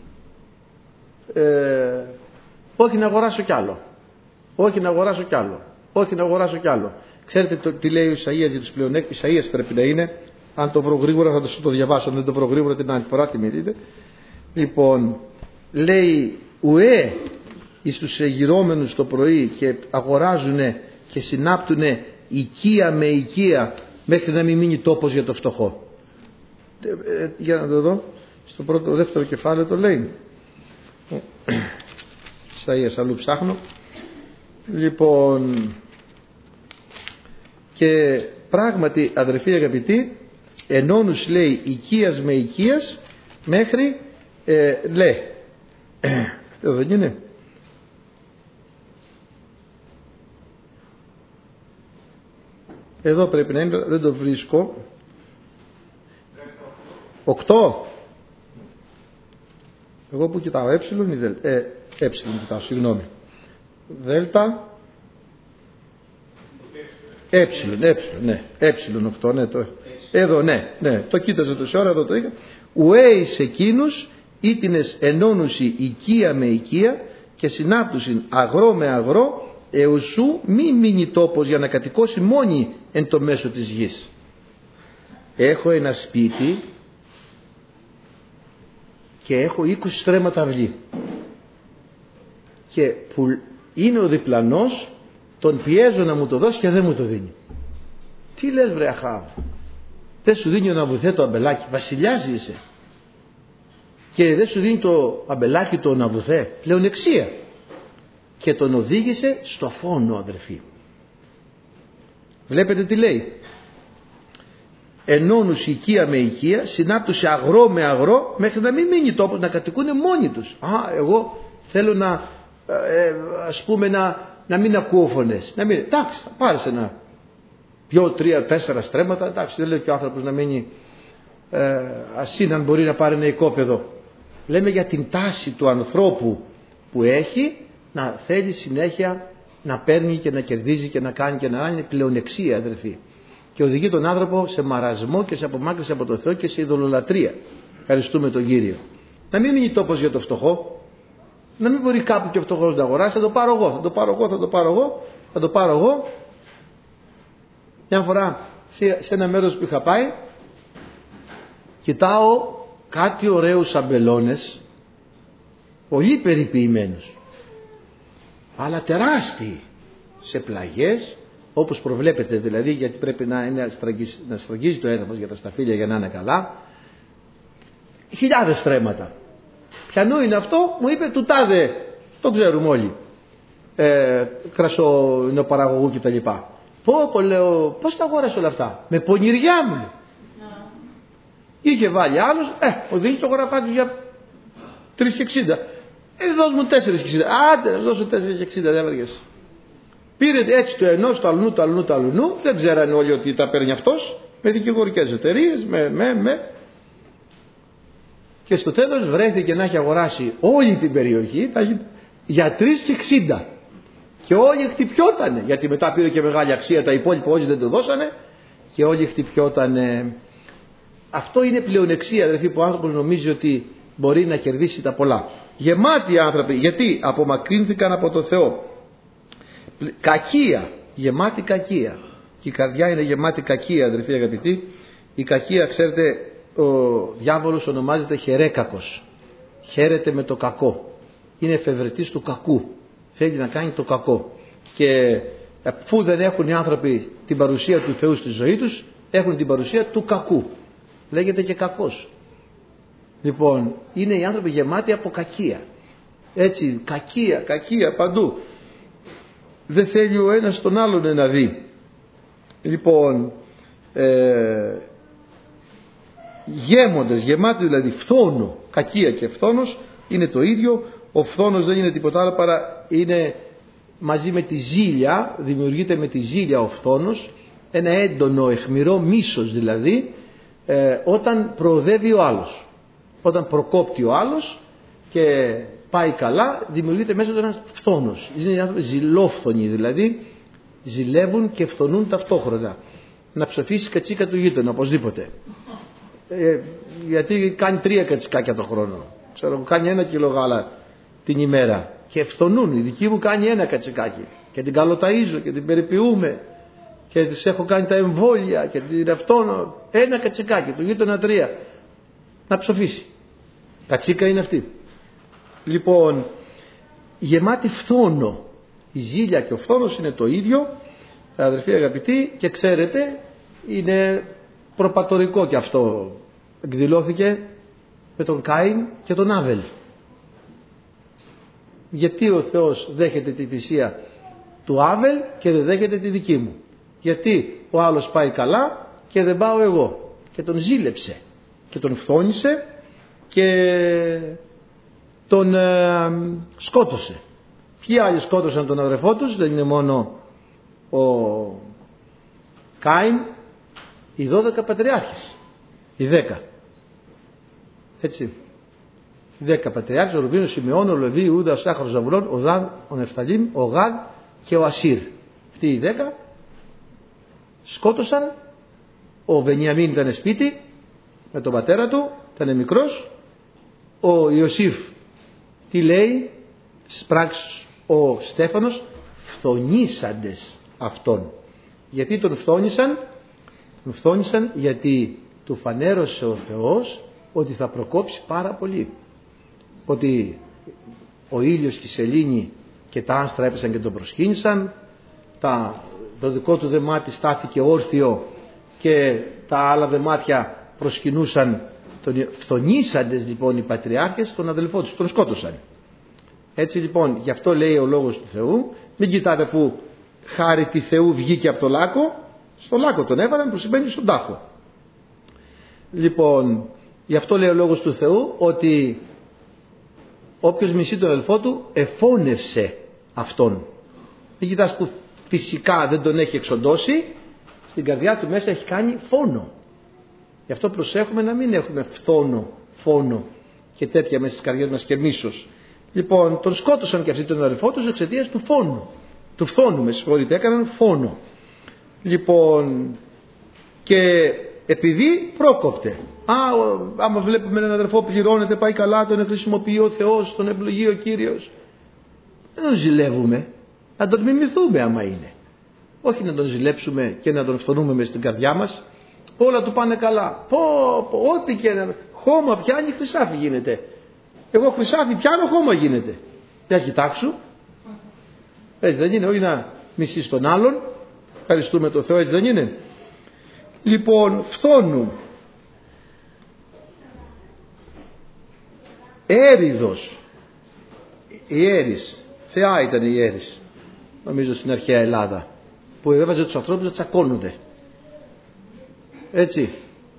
A: Ε, όχι να αγοράσω κι άλλο. Όχι να αγοράσω κι άλλο. Όχι να αγοράσω κι άλλο. Ξέρετε το, τι λέει ο Ισαΐας για τους πλεονέκτες. Ισαΐας πρέπει να είναι. Αν το βρω γρήγορα θα το, το διαβάσω. Αν δεν το βρω γρήγορα την άλλη φορά τη δείτε. Λοιπόν, λέει ουέ εις τους εγυρώμενους το πρωί και αγοράζουνε και συνάπτουνε οικία με οικία μέχρι να μην μείνει τόπος για το φτωχό. Ε, ε, για να το δω. Στο πρώτο, δεύτερο κεφάλαιο το λέει. Ισαΐας, αλλού ψάχνω. Λοιπόν, και πράγματι αδερφοί αγαπητοί, ενώνους λέει οικίας με οικίας μέχρι ε, λέει αυτό δεν είναι? Εδώ πρέπει να είναι, δεν το βρίσκω. Οκτώ. Εγώ που κοιτάω, ε ή δέλτα? Ε, ε κοιτάω, συγγνώμη. Δέλτα. Ε, ε, ναι, ε, οκτώ, ναι, το, εδώ, ναι, ναι, το κοίταζα τόση ώρα, εδώ το είχα. Ουέι σε εκείνους, ήτινες ενώνουσι οικία με οικία και συνάπτουσιν αγρό με αγρό, εουσού μη μείνει τόπος για να κατοικώσει μόνη εν το μέσο της γης. Έχω ένα σπίτι και έχω είκοσι στρέμματα αυλή και που είναι ο διπλανός, τον πιέζω να μου το δώσει και δεν μου το δίνει. Τι λες βρε Αχάβ, δεν σου δίνει ο Ναβουθέ το αμπελάκι, βασιλιάζει είσαι, και δεν σου δίνει το αμπελάκι το Ναβουθέ, πλεονεξία, και τον οδήγησε στο φόνο αδερφοί. Βλέπετε τι λέει, ενώνους οικία με οικία, συνάπτουσε αγρό με αγρό μέχρι να μην μείνει τόπος, να κατοικούν μόνοι τους. Α, εγώ θέλω να ε, ας πούμε να, να μην ακούω φωνές, να μην, εντάξει, θα πάρεις ένα δυο, τρία, τέσσερα στρέμματα, εντάξει, δεν λέω και ο άνθρωπος να μείνει ε, ασύναν, μπορεί να πάρει ένα οικόπεδο. Λέμε για την τάση του ανθρώπου που έχει να θέλει συνέχεια να παίρνει και να κερδίζει και να κάνει και να είναι πλεονεξία αδερφοί, και οδηγεί τον άνθρωπο σε μαρασμό και σε απομάκρυνση από τον Θεό και σε ειδωλολατρεία. Ευχαριστούμε τον Κύριο. Να μην μείνει τόπος για το φτωχό, να μην μπορεί κάπου και ο φτωχός να αγοράσει, θα το πάρω εγώ, θα το πάρω εγώ, θα το πάρω εγώ, θα το πάρω εγώ. Μια φορά σε, σε ένα μέρος που είχα πάει, κοιτάω κάτι ωραίους αμπελώνες, πολύ περιποιημένους, αλλά τεράστιοι, σε πλαγιές, όπως προβλέπετε δηλαδή, γιατί πρέπει να, είναι, να στραγγίζει το έδαφος για τα σταφύλια για να είναι καλά. Χιλιάδες στρέμματα. Ποιανού είναι αυτό? Μου είπε του τάδε, το ξέρουμε όλοι, ε, κρασονοπαραγωγού κτλ. Πω πω, λέω, πώς τα αγόρασε όλα αυτά? Με πονηριά μου. No. Είχε βάλει άλλος, ε, οδηγεί το γραφάκι για τρεις και εξήντα. Ε, δώσ' μου τέσσερις και εξήντα. Άντε, να δώσω τέσσερις και εξήντα, δεν βαριέσαι. Πήρε έτσι το ενός, το αλλού, το αλλού, το αλλού. Δεν ξέρανε όλοι ότι τα παίρνει αυτός. Με δικηγορικές εταιρείες, με, με, με. Και στο τέλος βρέθηκε να έχει αγοράσει όλη την περιοχή για τρεις και εξήντα. Και όλοι χτυπιότανε, γιατί μετά πήρε και μεγάλη αξία, τα υπόλοιπα όλοι δεν το δώσανε και όλοι χτυπιότανε. Αυτό είναι πλεονεξία αδερφοί, που ο άνθρωπος νομίζει ότι μπορεί να κερδίσει τα πολλά. Γεμάτοι άνθρωποι, γιατί απομακρύνθηκαν από το Θεό. Κακία, γεμάτη κακία. Και η καρδιά είναι γεμάτη κακία αδερφοί αγαπητοί. Η κακία, ξέρετε, ο διάβολος ονομάζεται χερέκακος. Χαίρεται με το κακό. Είναι εφευρετής του κακού. Θέλει να κάνει το κακό. Και αφού δεν έχουν οι άνθρωποι την παρουσία του Θεού στη ζωή τους, έχουν την παρουσία του κακού. Λέγεται και κακός. Λοιπόν, είναι οι άνθρωποι γεμάτοι από κακία. Έτσι, κακία, κακία παντού. Δεν θέλει ο ένας τον άλλον να δει. Λοιπόν, ε, γέμοντες, γεμάτοι δηλαδή φθόνο, κακία και φθόνος είναι το ίδιο. Ο φθόνος δεν είναι τίποτα άλλο παρά είναι μαζί με τη ζήλια, δημιουργείται με τη ζήλια ο φθόνος, ένα έντονο αιχμηρό μίσος δηλαδή, ε, όταν προοδεύει ο άλλος, όταν προκόπτει ο άλλος και πάει καλά, δημιουργείται μέσα του ένας φθόνος. Είναι άνθρωποι ζηλόφθονοι δηλαδή, ζηλεύουν και φθονούν ταυτόχρονα. Να ψοφήσει κατσίκα του γείτονα οπωσδήποτε, ε, γιατί κάνει τρία κατσικάκια το χρόνο, ξέρω, κάνει ένα κιλό γάλα την ημέρα και φθονούν. Η δική μου κάνει ένα κατσικάκι και την καλοταΐζω και την περιποιούμε και της έχω κάνει τα εμβόλια και την αυτόνο, ένα κατσικάκι, του γείτονα τρία. Να ψοφήσει. Κατσίκα είναι αυτή. Λοιπόν, γεμάτη φθόνο. Η ζήλια και ο φθόνος είναι το ίδιο, αδερφοί αγαπητοί, και ξέρετε είναι προπατορικό και αυτό. Εκδηλώθηκε με τον Κάιν και τον Άβελ. Γιατί ο Θεός δέχεται τη θυσία του Άβελ και δεν δέχεται τη δική μου? Γιατί ο άλλος πάει καλά και δεν πάω εγώ? Και τον ζήλεψε και τον φθόνησε και τον ε, σκότωσε. Ποιοι άλλοι σκότωσαν τον αδερφό τους? Δεν είναι μόνο ο Κάιν, οι δώδεκα πατριάρχες, οι δέκα, έτσι, οι δέκα πατριάρχες, ο Ρουβήν, ο Σιμεών, ο Λεβί, ο Ιούδα, ο Σάχαρ, ο Ζαβουλών, ο Δάν, ο Νεφταλίμ, ο Γάδ και ο Ασίρ. Αυτοί οι δέκα σκότωσαν. Ο Βενιαμίν ήταν σπίτι με τον πατέρα του, ήταν μικρός. Ο Ιωσήφ τι λέει στις πράξεις ο Στέφανος? Φθονήσαντες αυτόν. Γιατί τον φθόνησαν? Τον φθόνησαν γιατί του φανέρωσε ο Θεός ότι θα προκόψει πάρα πολύ, ότι ο ήλιος και η σελήνη και τα άστρα έπεσαν και τον προσκύνησαν, τα, το δικό του δεμάτι στάθηκε όρθιο και τα άλλα δεμάτια προσκυνούσαν. Τον φθονήσαντες λοιπόν οι πατριάρχες τον αδελφό τους, τον σκότωσαν. Έτσι λοιπόν, γι' αυτό λέει ο λόγος του Θεού, μην κοιτάτε που χάρη τη Θεού βγήκε από το λάκκο, στο λάκκο τον έβαλαν που σημαίνει στον τάφο. Λοιπόν, γι' αυτό λέει ο λόγος του Θεού ότι όποιος μισεί τον αδελφό του εφώνευσε αυτόν. Μην κοιτάς που φυσικά δεν τον έχει εξοντώσει, στην καρδιά του μέσα έχει κάνει φόνο. Γι' αυτό προσέχουμε να μην έχουμε φθόνο, φόνο και τέτοια μέσα στις καρδιές μας και μίσος. Λοιπόν, τον σκότωσαν και αυτοί τον αδελφό τους εξαιτίας του φόνου. Του φθόνου, με συγχωρείτε, έκαναν φόνο. Λοιπόν, και επειδή πρόκοπτε. Α, άμα βλέπουμε έναν αδελφό που πληρώνεται, πάει καλά, τον χρησιμοποιεί ο Θεός, τον ευλογεί ο Κύριος, δεν τον ζηλεύουμε. Να τον μιμηθούμε άμα είναι. Όχι να τον ζηλέψουμε και να τον φθονούμε μες στην καρδιά μας. Όλα του πάνε καλά. Πω, πω, ό,τι και να... Χώμα πιάνει, χρυσάφι γίνεται. Εγώ χρυσάφι πιάνω, χώμα γίνεται. Για κοιτάξου. Έτσι δεν είναι? Όχι να μισείς τον άλλον. Ευχαριστούμε τον Θεό, έτσι δεν είναι? Λοιπόν, φθόνου. Έριδος. Η Έρης. Θεά ήταν η Έρης, νομίζω, στην αρχαία Ελλάδα, που έβαζε τους ανθρώπους να τσακώνονται. Έτσι.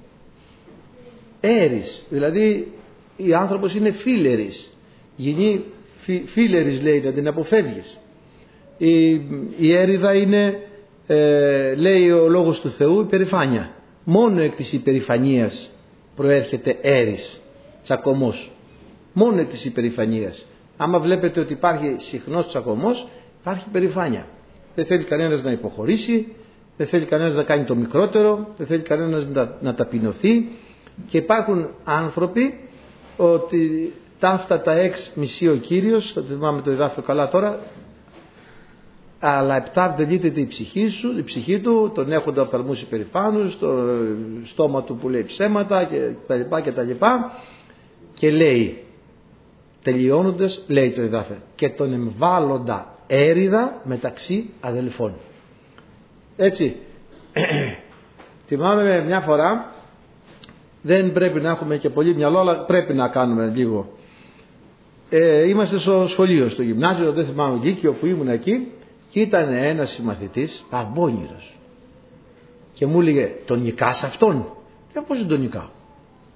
A: Έρης, δηλαδή η άνθρωπος είναι φίλερης. Γίνει φι, φίλερης, λέει, να την αποφεύγεις. Η, η έριδα είναι, ε, λέει ο λόγος του Θεού, υπερηφάνεια. Μόνο εκ της υπερηφανίας προέρχεται έρης, τσακωμός. Μόνο εκ της υπερηφανίας. Άμα βλέπετε ότι υπάρχει συχνός τσακωμός, υπάρχει υπερηφάνεια. Δεν θέλει κανένας να υποχωρήσει, δεν θέλει κανένας να κάνει το μικρότερο, δεν θέλει κανένας να, να ταπεινωθεί. Και υπάρχουν άνθρωποι ότι ταύτα τα εξ μισεί ο Κύριος, θα θυμάμαι το εδάφιο καλά τώρα, αλλά επτά τελείται η ψυχή, σου, η ψυχή του, τον έχονται οφθαλμούς υπερηφάνους, το στόμα του που λέει ψέματα και τα λοιπά και τα λοιπά, και λέει, τελειώνοντας, λέει το εδάφιο, και τον εμβάλλοντα έριδα μεταξύ αδελφών. Έτσι. Θυμάμαι μια φορά, δεν πρέπει να έχουμε και πολύ μυαλό, αλλά πρέπει να κάνουμε λίγο. Ε, είμαστε στο σχολείο, στο γυμνάσιο, δεν θυμάμαι, λύκειο που ήμουν εκεί, και ήταν ένας συμμαθητής παμπώνηρος και μου έλεγε, τον νικάς αυτόν? Ε, πώς δεν τον νικάω?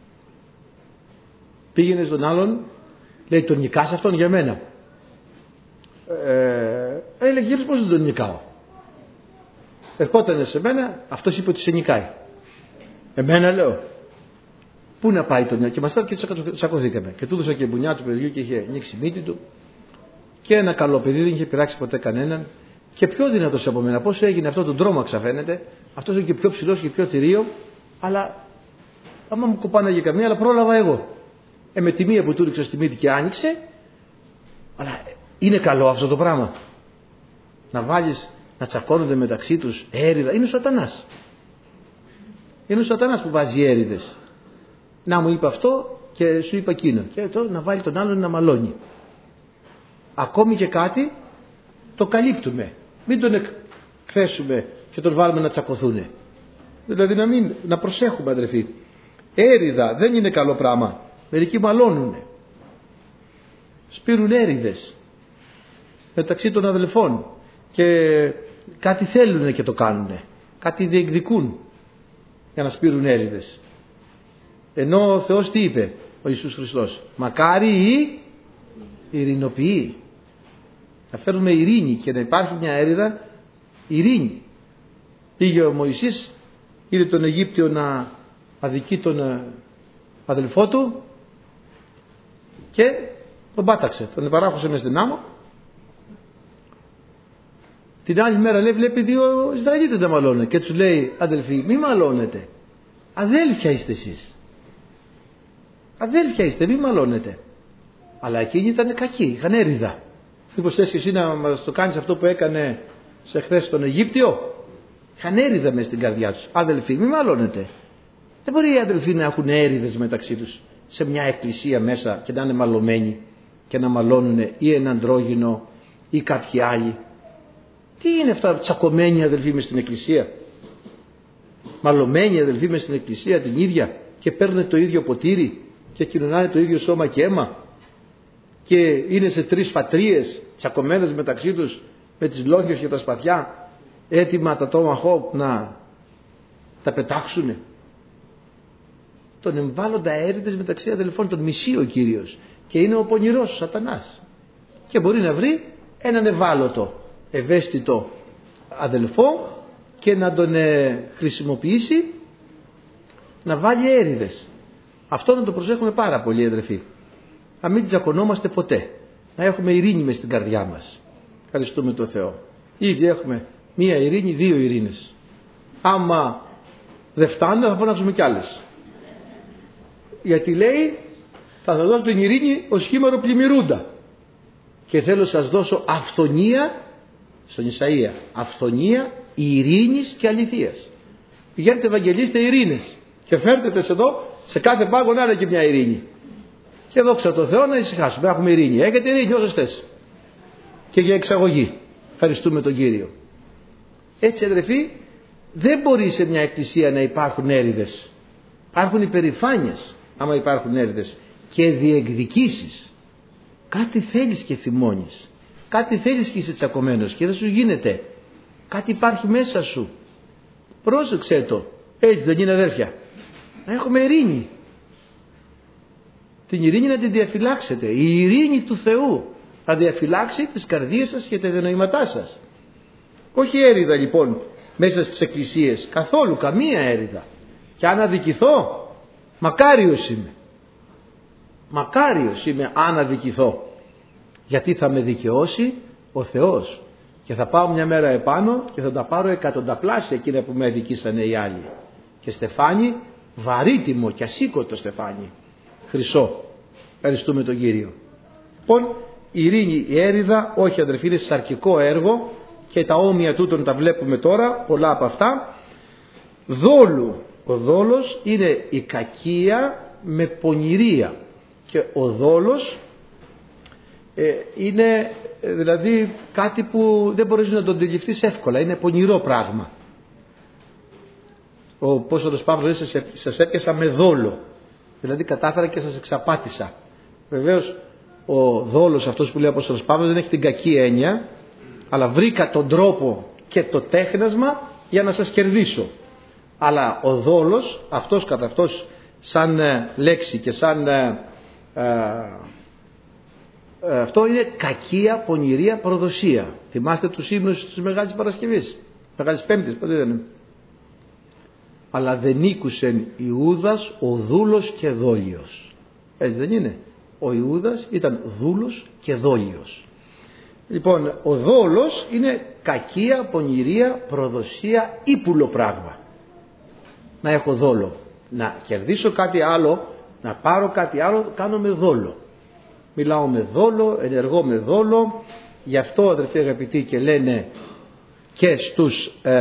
A: Πήγαινε στον άλλον, λέει, τον νικάς αυτόν για μένα. Ε, έλεγε, γύρω πώς δεν τον νικάω. Ερχόταν σε μένα, αυτός είπε ότι σε νικάει. Εμένα λέω, πού να πάει τον νικά. Και μας και τσακωθήκαμε. Και του έδωσα και μπουνιά του παιδιού και είχε ανοίξει μύτη του. Και ένα καλό παιδί, δεν είχε πειράξει ποτέ κανέναν. Και πιο δυνατός από μένα. Πώς έγινε αυτό, τον τρόμαξα φαίνεται. Αυτός είναι και πιο ψηλός και πιο θηρίο. Αλλά άμα μου κοπάναγε καμία, αλλά πρόλαβα εγώ. Ε, με τη μία που του ρίξα στη μύτη και άνοιξε. Αλλά είναι καλό αυτό το πράγμα. Να βάλεις να τσακώνονται μεταξύ τους έρηδα. Είναι ο σατανάς. Είναι ο σατανάς που βάζει έρηδες. Να μου είπε αυτό και σου είπα εκείνο. Και τώρα να βάλει τον άλλον να μαλώνει. Ακόμη και κάτι το καλύπτουμε. Μην τον εκθέσουμε και τον βάλουμε να τσακωθούν. Δηλαδή να, μην, να προσέχουμε, αδερφοί. Έρηδα δεν είναι καλό πράγμα. Μερικοί μαλώνουνε. Σπείρουν έρηδες μεταξύ των αδελφών και κάτι θέλουν και το κάνουν. Κάτι διεκδικούν για να σπείρουν έρηδες. Ενώ ο Θεός τι είπε ο Ιησούς Χριστός? Μακάρι οι ειρηνοποιοί. Να φέρουμε ειρήνη και να υπάρχει μια έρηδα ειρήνη. Πήγε ο Μωυσής, είδε τον Αιγύπτιο να αδικεί τον αδελφό του και τον πάταξε, τον επαράχωσε μες στην άμμο. Την άλλη μέρα λέει, βλέπει δύο Ισραηλίτες να μαλώνουν και τους λέει, αδελφοί, μη μαλώνετε, αδέλφια είστε εσείς, αδέλφια είστε, μη μαλώνετε. Αλλά εκείνοι ήταν κακοί, είχαν έρηδα. Μήπως θες και εσύ να μας το κάνεις αυτό που έκανε σε χθες στον Αιγύπτιο? Είχαν έρηδα μες στην καρδιά τους. Αδελφοί, μη μαλώνετε. Δεν μπορεί οι αδελφοί να έχουν έρηδες μεταξύ τους σε μια εκκλησία μέσα και να είναι μαλωμένοι και να μαλώνουν ή ένα αντρόγυνο ή κάποιοι άλλοι. Τι είναι αυτά, τσακωμένοι αδελφοί μες στην εκκλησία? Μαλωμένοι αδελφοί μες στην εκκλησία την ίδια και παίρνουν το ίδιο ποτήρι και κοινωνάνε το ίδιο σώμα και αίμα και είναι σε τρεις φατρίες τσακωμένες μεταξύ τους με τις λόγχες και τα σπαθιά, έτοιμα τα τόμαχο να τα πετάξουνε. Τον εμβάλλοντα έρηδες μεταξύ αδελφών, τον μισεί ο Κύριος και είναι ο πονηρός ο σατανάς και μπορεί να βρει έναν ευάλωτο, ευαίσθητο αδελφό και να τον ε, χρησιμοποιήσει να βάλει έρηδες. Αυτό να το προσέχουμε πάρα πολύ, αδελφοί. Να μην τσακωνόμαστε ποτέ, να έχουμε ειρήνη μες στην καρδιά μας. Ευχαριστούμε τον Θεό. Ήδη έχουμε μία ειρήνη, δύο ειρήνες. Άμα δεν φτάνουν θα φωνάξουμε κι άλλες. Γιατί λέει, θα σας δώσω την ειρήνη ως χήμαρο πλημμυρούντα και θέλω σας δώσω αυθονία, στον Ισαΐα, αυθονία ειρήνης και αληθείας. Πηγαίνετε ευαγγελίστε ειρήνες και φέρτε σε εδώ, σε κάθε πάγο να είναι και μια ειρήνη. Και δόξα τω Θεώ να ησυχάσουμε, έχουμε ειρήνη. Έχετε ειρήνη όσες θες. Και για εξαγωγή. Ευχαριστούμε τον Κύριο. Έτσι, αδερφοί, δεν μπορεί σε μια εκκλησία να υπάρχουν έρηδες. Υπάρχουν υπερηφάνειες άμα υπάρχουν έρηδες και διεκδικήσεις. Κάτι θέλεις και θυμώνεις. Κάτι θέλεις και είσαι τσακωμένος και δεν σου γίνεται. Κάτι υπάρχει μέσα σου. Πρόσεξε το. Έτσι δεν είναι, αδέρφια? Να έχουμε ειρήνη. Την ειρήνη να την διαφυλάξετε. Η ειρήνη του Θεού θα διαφυλάξει τις καρδίες σας και τα διανοήματά σας. Όχι έρηδα λοιπόν μέσα στις εκκλησίες. Καθόλου, καμία έρηδα. Και αν αδικηθώ, μακάριος είμαι. Μακάριος είμαι αν αδικηθώ. Γιατί θα με δικαιώσει ο Θεός. Και θα πάω μια μέρα επάνω και θα τα πάρω εκατονταπλάσια εκείνα που με αδικήσανε οι άλλοι. Και στεφάνι βαρύτιμο και ασήκωτο στεφάνι. Χρυσό. Ευχαριστούμε τον Κύριο. Λοιπόν, η ειρήνη, η έρηδα, όχι αδερφοί, είναι σαρκικό έργο και τα όμοια τούτων τα βλέπουμε τώρα, πολλά από αυτά. Δόλου. Ο δόλος είναι η κακία με πονηρία και ο δόλος ε, είναι ε, δηλαδή κάτι που δεν μπορείς να το αντιληφθείς εύκολα, είναι πονηρό πράγμα. Ο Απόστολος Παύλος λέει, σας, σας έπιασα με δόλο, δηλαδή κατάφερα και σας εξαπάτησα. Βεβαίως ο δόλος αυτός που λέει ο Απόστολος Παύλος δεν έχει την κακή έννοια, αλλά βρήκα τον τρόπο και το τέχνασμα για να σας κερδίσω. Αλλά ο δόλος αυτός καθ' αυτός σαν λέξη και σαν ε, αυτό είναι κακία, πονηρία, προδοσία. Θυμάστε τους ύμνους της Μεγάλης Παρασκευής, Μεγάλης Πέμπτης, πότε ήταν? Αλλά δεν ήκουσεν Ιούδας ο δούλος και δόλιος. Έτσι δεν είναι? Ο Ιούδας ήταν δούλος και δόλιος. Λοιπόν, ο δόλος είναι κακία, πονηρία, προδοσία, ύπουλο πράγμα. Να έχω δόλο, να κερδίσω κάτι άλλο, να πάρω κάτι άλλο, κάνω με δόλο. Μιλάω με δόλο, ενεργώ με δόλο. Γι' αυτό, αδερφοί αγαπητοί, και λένε και στους ε,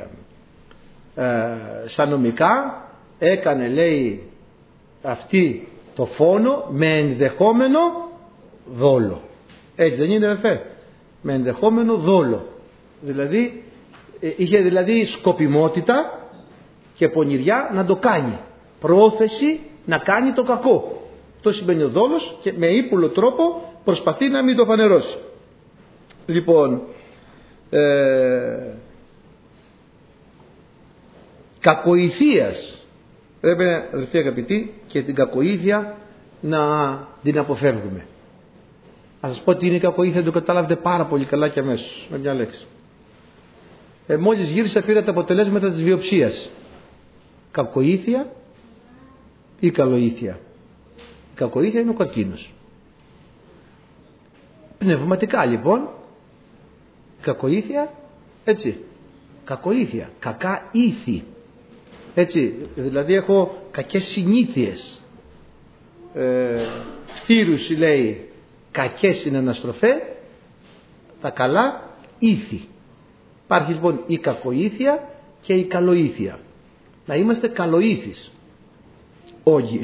A: ε, στα νομικά, έκανε, λέει, αυτή το φόνο με ενδεχόμενο δόλο. Έτσι δεν είναι, αδερφέ? Με ενδεχόμενο δόλο. Δηλαδή είχε δηλαδή σκοπιμότητα και πονηριά να το κάνει, πρόθεση να κάνει το κακό. Το σημαίνει ο δόλος, και με ύπουλο τρόπο προσπαθεί να μην το φανερώσει. Λοιπόν, ε, κακοηθείας, πρέπει, αδελφοί αγαπητοί, και την κακοήθεια να την αποφεύγουμε. Θα σας πω τι είναι η κακοήθεια, το καταλάβετε πάρα πολύ καλά και αμέσως με μια λέξη. Ε, μόλις γύρισα πήρα τα αποτελέσματα της βιοψίας. Κακοήθεια ή καλοήθεια? Η κακοήθεια είναι ο καρκίνος. Πνευματικά λοιπόν, η κακοήθεια, έτσι, κακοήθεια, κακά ήθη, έτσι, δηλαδή έχω κακές συνήθειες. Ε, θύρους λέει κακές συναναστροφέ, τα καλά ήθη. Υπάρχει λοιπόν η κακοήθεια και η καλοήθεια. Να είμαστε καλοήθεις, όχι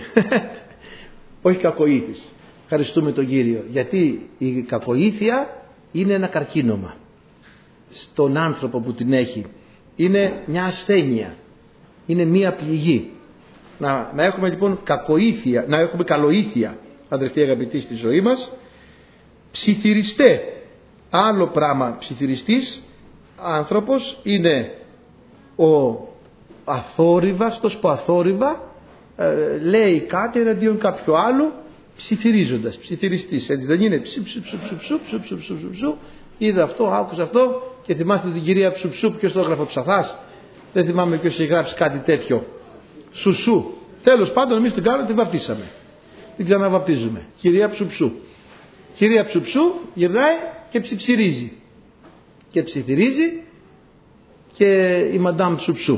A: όχι κακοήθεις. Ευχαριστούμε τον Κύριο, γιατί η κακοήθεια είναι ένα καρκίνωμα στον άνθρωπο που την έχει. Είναι μια ασθένεια, είναι μια πληγή. Να, να έχουμε λοιπόν κακοήθεια, να έχουμε καλοήθεια, αδερφοί αγαπητοί, στη ζωή μας. Ψιθυριστέ, άλλο πράγμα. Ψιθυριστής άνθρωπος είναι ο αθόρυβαστος που αθόρυβα ε, λέει κάτι εναντίον κάποιου άλλου, ψιθυρίζοντας, ψιθυριστής, έτσι δεν είναι? Ψι, ψι, ψι, ψι, ψι, ψι, ψι, ψι, ψι, ψι, είδα αυτό, άκουσα αυτό. Και θυμάστε την κυρία Ψουψού, ποιος το έγραφε, Ψαθάς? Δεν θυμάμαι ποιος έχει γράψει κάτι τέτοιο. Σουσού. Τέλος πάντων, εμείς την κάνουμε, την βαπτίσαμε. Την ξαναβαπτίζουμε. Κυρία Ψουψού. Κυρία Ψουψού γυρνάει και ψιψυρίζει. Και ψιθυρίζει και η Μαντάμ Ψουψού.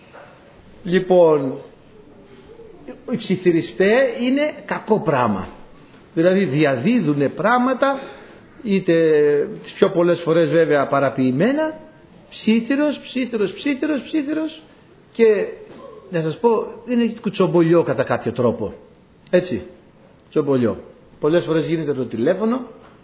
A: Λοιπόν, οι ψιθυριστέ είναι κακό πράγμα. Δηλαδή διαδίδουν πράγματα, είτε τις πιο πολλές φορές βέβαια παραποιημένα, ψίθυρος, ψίθυρος, ψίθυρος, ψίθυρος, και να σας πω είναι κουτσομπολιό κατά κάποιο τρόπο. Έτσι, κουτσομπολιό. Πολλές φορές γίνεται από το τηλέφωνο.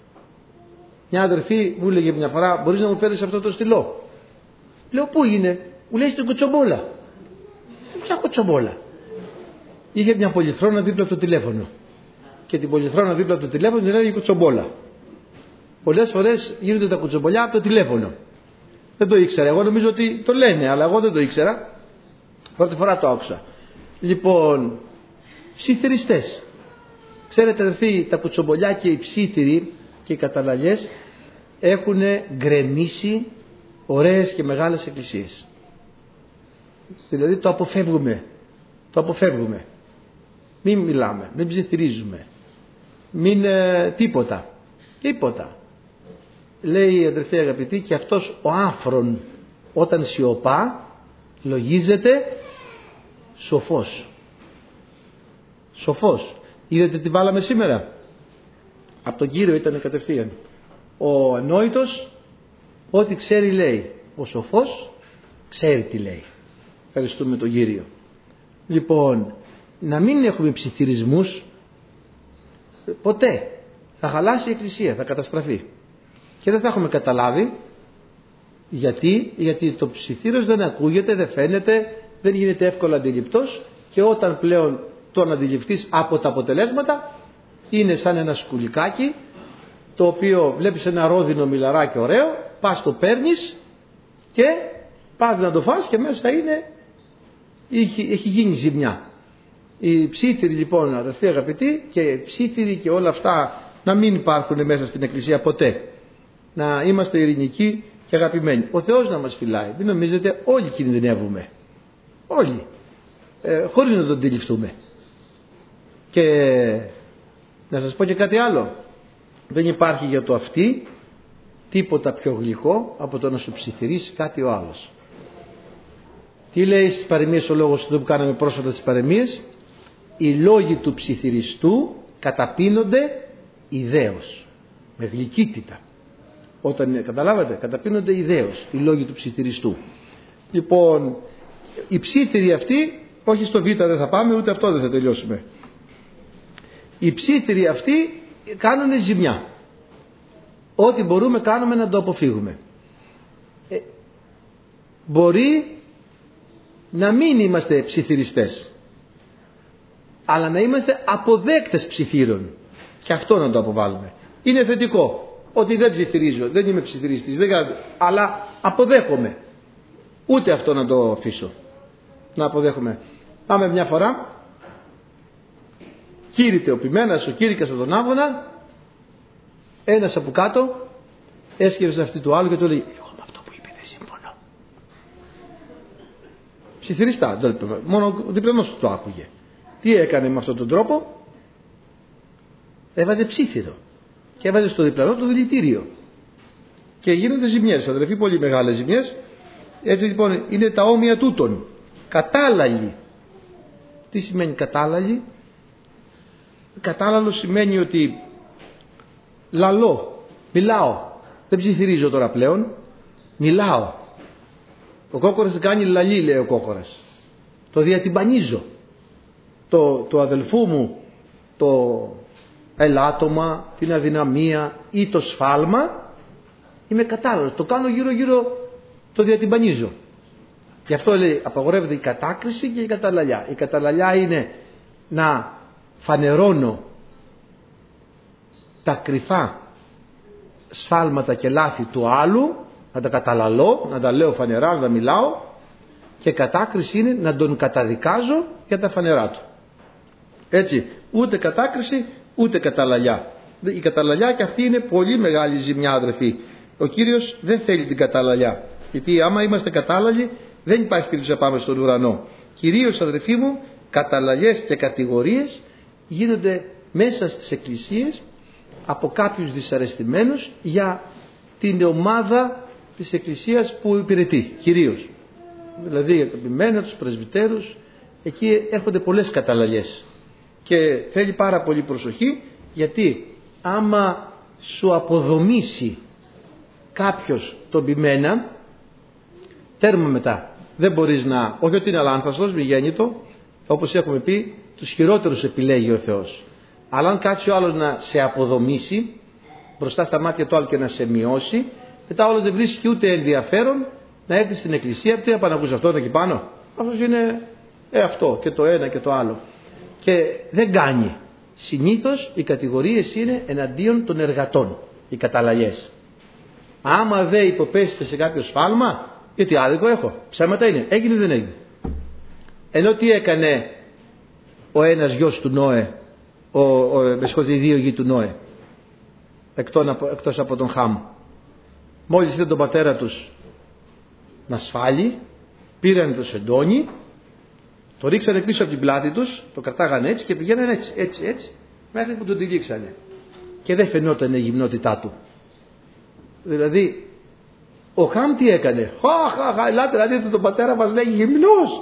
A: Μια αδερφή μου έλεγε μια φορά, μπορείς να μου φέρεις αυτό το στυλό? Λέω, πού είναι? Μου λέει, στην κουτσομπόλα. Ποια κουτσομπόλα? Είχε μια πολυθρόνα δίπλα από το τηλέφωνο. Και την πολυθρόνα δίπλα από το τηλέφωνο την έλεγε κουτσομπόλα. Πολλές φορές γίνονται τα κουτσομπολιά από το τηλέφωνο. Δεν το ήξερα. Εγώ νομίζω ότι το λένε, αλλά εγώ δεν το ήξερα. Πρώτη φορά το άκουσα. Λοιπόν, ψιθυριστές. Ξέρετε, αδερφοί, τα κουτσομπολιά και οι ψίθυροι και οι καταλαλιές έχουν γκρεμίσει ωραίες και μεγάλες εκκλησίες. Δηλαδή το αποφεύγουμε. Το αποφεύγουμε. Μην μιλάμε, μην ψιθυρίζουμε. Μην ε, τίποτα. Τίποτα. Λέει, αδερφοί αγαπητοί, και αυτός ο άφρον όταν σιωπά λογίζεται σοφός. Σοφός. Είδατε τι βάλαμε σήμερα? Από τον Κύριο ήταν κατευθείαν. Ο ανόητος ό,τι ξέρει λέει. Ο σοφός ξέρει τι λέει. Ευχαριστούμε τον Κύριο. Λοιπόν, να μην έχουμε ψιθυρισμούς ποτέ. Θα χαλάσει η Εκκλησία, θα καταστραφεί. Και δεν θα έχουμε καταλάβει γιατί, γιατί το ψιθύρος δεν ακούγεται, δεν φαίνεται, δεν γίνεται εύκολα αντιληπτός, και όταν πλέον τον αντιληφθείς από τα αποτελέσματα είναι σαν ένα σκουλικάκι το οποίο βλέπεις ένα ρόδινο μιλαράκι ωραίο, πας το παίρνεις και πας να το φας και μέσα είναι, έχει, έχει γίνει ζημιά. Οι ψήθυροι λοιπόν, αδερφοί αγαπητοί, και οι ψήθυροι και όλα αυτά να μην υπάρχουν μέσα στην Εκκλησία ποτέ. Να είμαστε ειρηνικοί και αγαπημένοι. Ο Θεός να μας φυλάει. Μην νομίζετε, όλοι κινδυνεύουμε. Όλοι. Ε, χωρίς να το αντιληφθούμε. Και να σας πω και κάτι άλλο. Δεν υπάρχει για το αυτή τίποτα πιο γλυκό από το να σου ψιθυρίσει κάτι ο άλλος. Τι λέει στις παροιμίες ο λόγος του που κάναμε πρόσφατα στις παροιμίες? Οι λόγοι του ψιθυριστού καταπίνονται ιδέως, με γλυκύτητα. Όταν, καταλάβατε, καταπίνονται ιδέως οι λόγοι του ψιθυριστού. Λοιπόν, οι ψίθυροι αυτοί, όχι στο Β δεν θα πάμε, ούτε αυτό δεν θα τελειώσουμε. Οι ψίθυροι αυτοί κάνουν ζημιά. Ό,τι μπορούμε κάνουμε να το αποφύγουμε. Ε, μπορεί να μην είμαστε ψιθυριστές, αλλά να είμαστε αποδέκτες ψιθύρων, και αυτό να το αποβάλουμε. Είναι θετικό ότι δεν ψιθυρίζω, δεν είμαι ψιθυριστής, δεν κάνω, αλλά αποδέχομαι. Ούτε αυτό να το αφήσω. Να αποδέχομαι. Πάμε μια φορά, κήρυτε ο ποιμένας, ο κήρυκας από τον Άβωνα, ένας από κάτω έσκυψε αυτή του άλλου και του λέει: εγώ με αυτό που είπε δεν συμφωνώ. Ψιθυριστά, μόνο ο διπλανός του το άκουγε. Τι έκανε με αυτόν τον τρόπο? Έβαζε ψίθυρο και έβαζε στο διπλανό το δηλητήριο και γίνονται ζημιές, αδερφοί, πολύ μεγάλες ζημιές. Έτσι λοιπόν είναι τα όμοια τούτων. Κατάλαλοι. Τι σημαίνει κατάλαλοι? Κατάλαλο σημαίνει ότι λαλώ, μιλάω, δεν ψιθυρίζω τώρα πλέον, μιλάω. Ο κόκορας κάνει λαλί, λέει ο κόκορας. Το διατυμπανίζω. Το, το αδελφού μου το ελάττωμα, την αδυναμία ή το σφάλμα, είμαι κατάλαλος. Το κάνω γύρω γύρω, το διατυμπανίζω. Γι' αυτό λέει απαγορεύεται η κατάκριση και η καταλαλιά. Η καταλαλιά είναι να φανερώνω τα κρυφά σφάλματα και λάθη του άλλου, να τα καταλαλώ, να τα λέω φανερά, να τα μιλάω, και κατάκριση είναι να τον καταδικάζω για τα φανερά του. Έτσι, ούτε κατάκριση ούτε καταλαλιά. Η καταλαλιά και αυτή είναι πολύ μεγάλη ζημιά, αδερφοί. Ο Κύριος δεν θέλει την καταλαλιά, γιατί άμα είμαστε κατάλαλοι δεν υπάρχει περίπτωση να πάμε στον ουρανό. Κυρίως, αδερφοί μου, καταλαλιές και κατηγορίες γίνονται μέσα στις εκκλησίες από κάποιους δυσαρεστημένους για την ομάδα της εκκλησίας που υπηρετεί, κυρίως. Δηλαδή για τον ποιμένα, τους πρεσβυτέρους, εκεί έρχονται πολλές καταλαλιές και θέλει πάρα πολύ προσοχή, γιατί άμα σου αποδομήσει κάποιος τον ποιμένα, τέρμα μετά. Δεν μπορείς να, όχι ότι είναι αλάνθαστος, μη γέννητο, όπως έχουμε πει, τους χειρότερους επιλέγει ο Θεός. Αλλά αν κάτσει ο άλλος να σε αποδομήσει μπροστά στα μάτια του άλλου και να σε μειώσει, μετά ο άλλος δεν βρίσκει ούτε ενδιαφέρον να έρθει στην εκκλησία. Τι θα πάνε να ακούσει αυτόν εκεί πάνω? Αυτός είναι ε, αυτό και το ένα και το άλλο. Και δεν κάνει. Συνήθως οι κατηγορίες είναι εναντίον των εργατών, οι καταλαλιές. Άμα δεν υποπέσετε σε κάποιο σφάλμα, γιατί άδικο έχω, ψέματα είναι, έγινε ή δεν έγινε? Ενώ τι έκανε ο ένας γιος του Νόε, ο, ο, ο, οι δύο γη του Νόε, εκτός από τον Χάμ? Μόλις είδαν τον πατέρα τους να σφάλει, πήραν το σεντόνι, το ρίξανε πίσω από την πλάτη τους, το κρατάγανε έτσι και πηγαίνανε έτσι, έτσι, έτσι, μέχρι που τον τυλίξανε. Και δεν φαινόταν η γυμνότητά του. Δηλαδή, ο Χάμ τι έκανε? Χα, χα, χα, ελάτε να δείτε τον πατέρα μας, λέει γυμνός.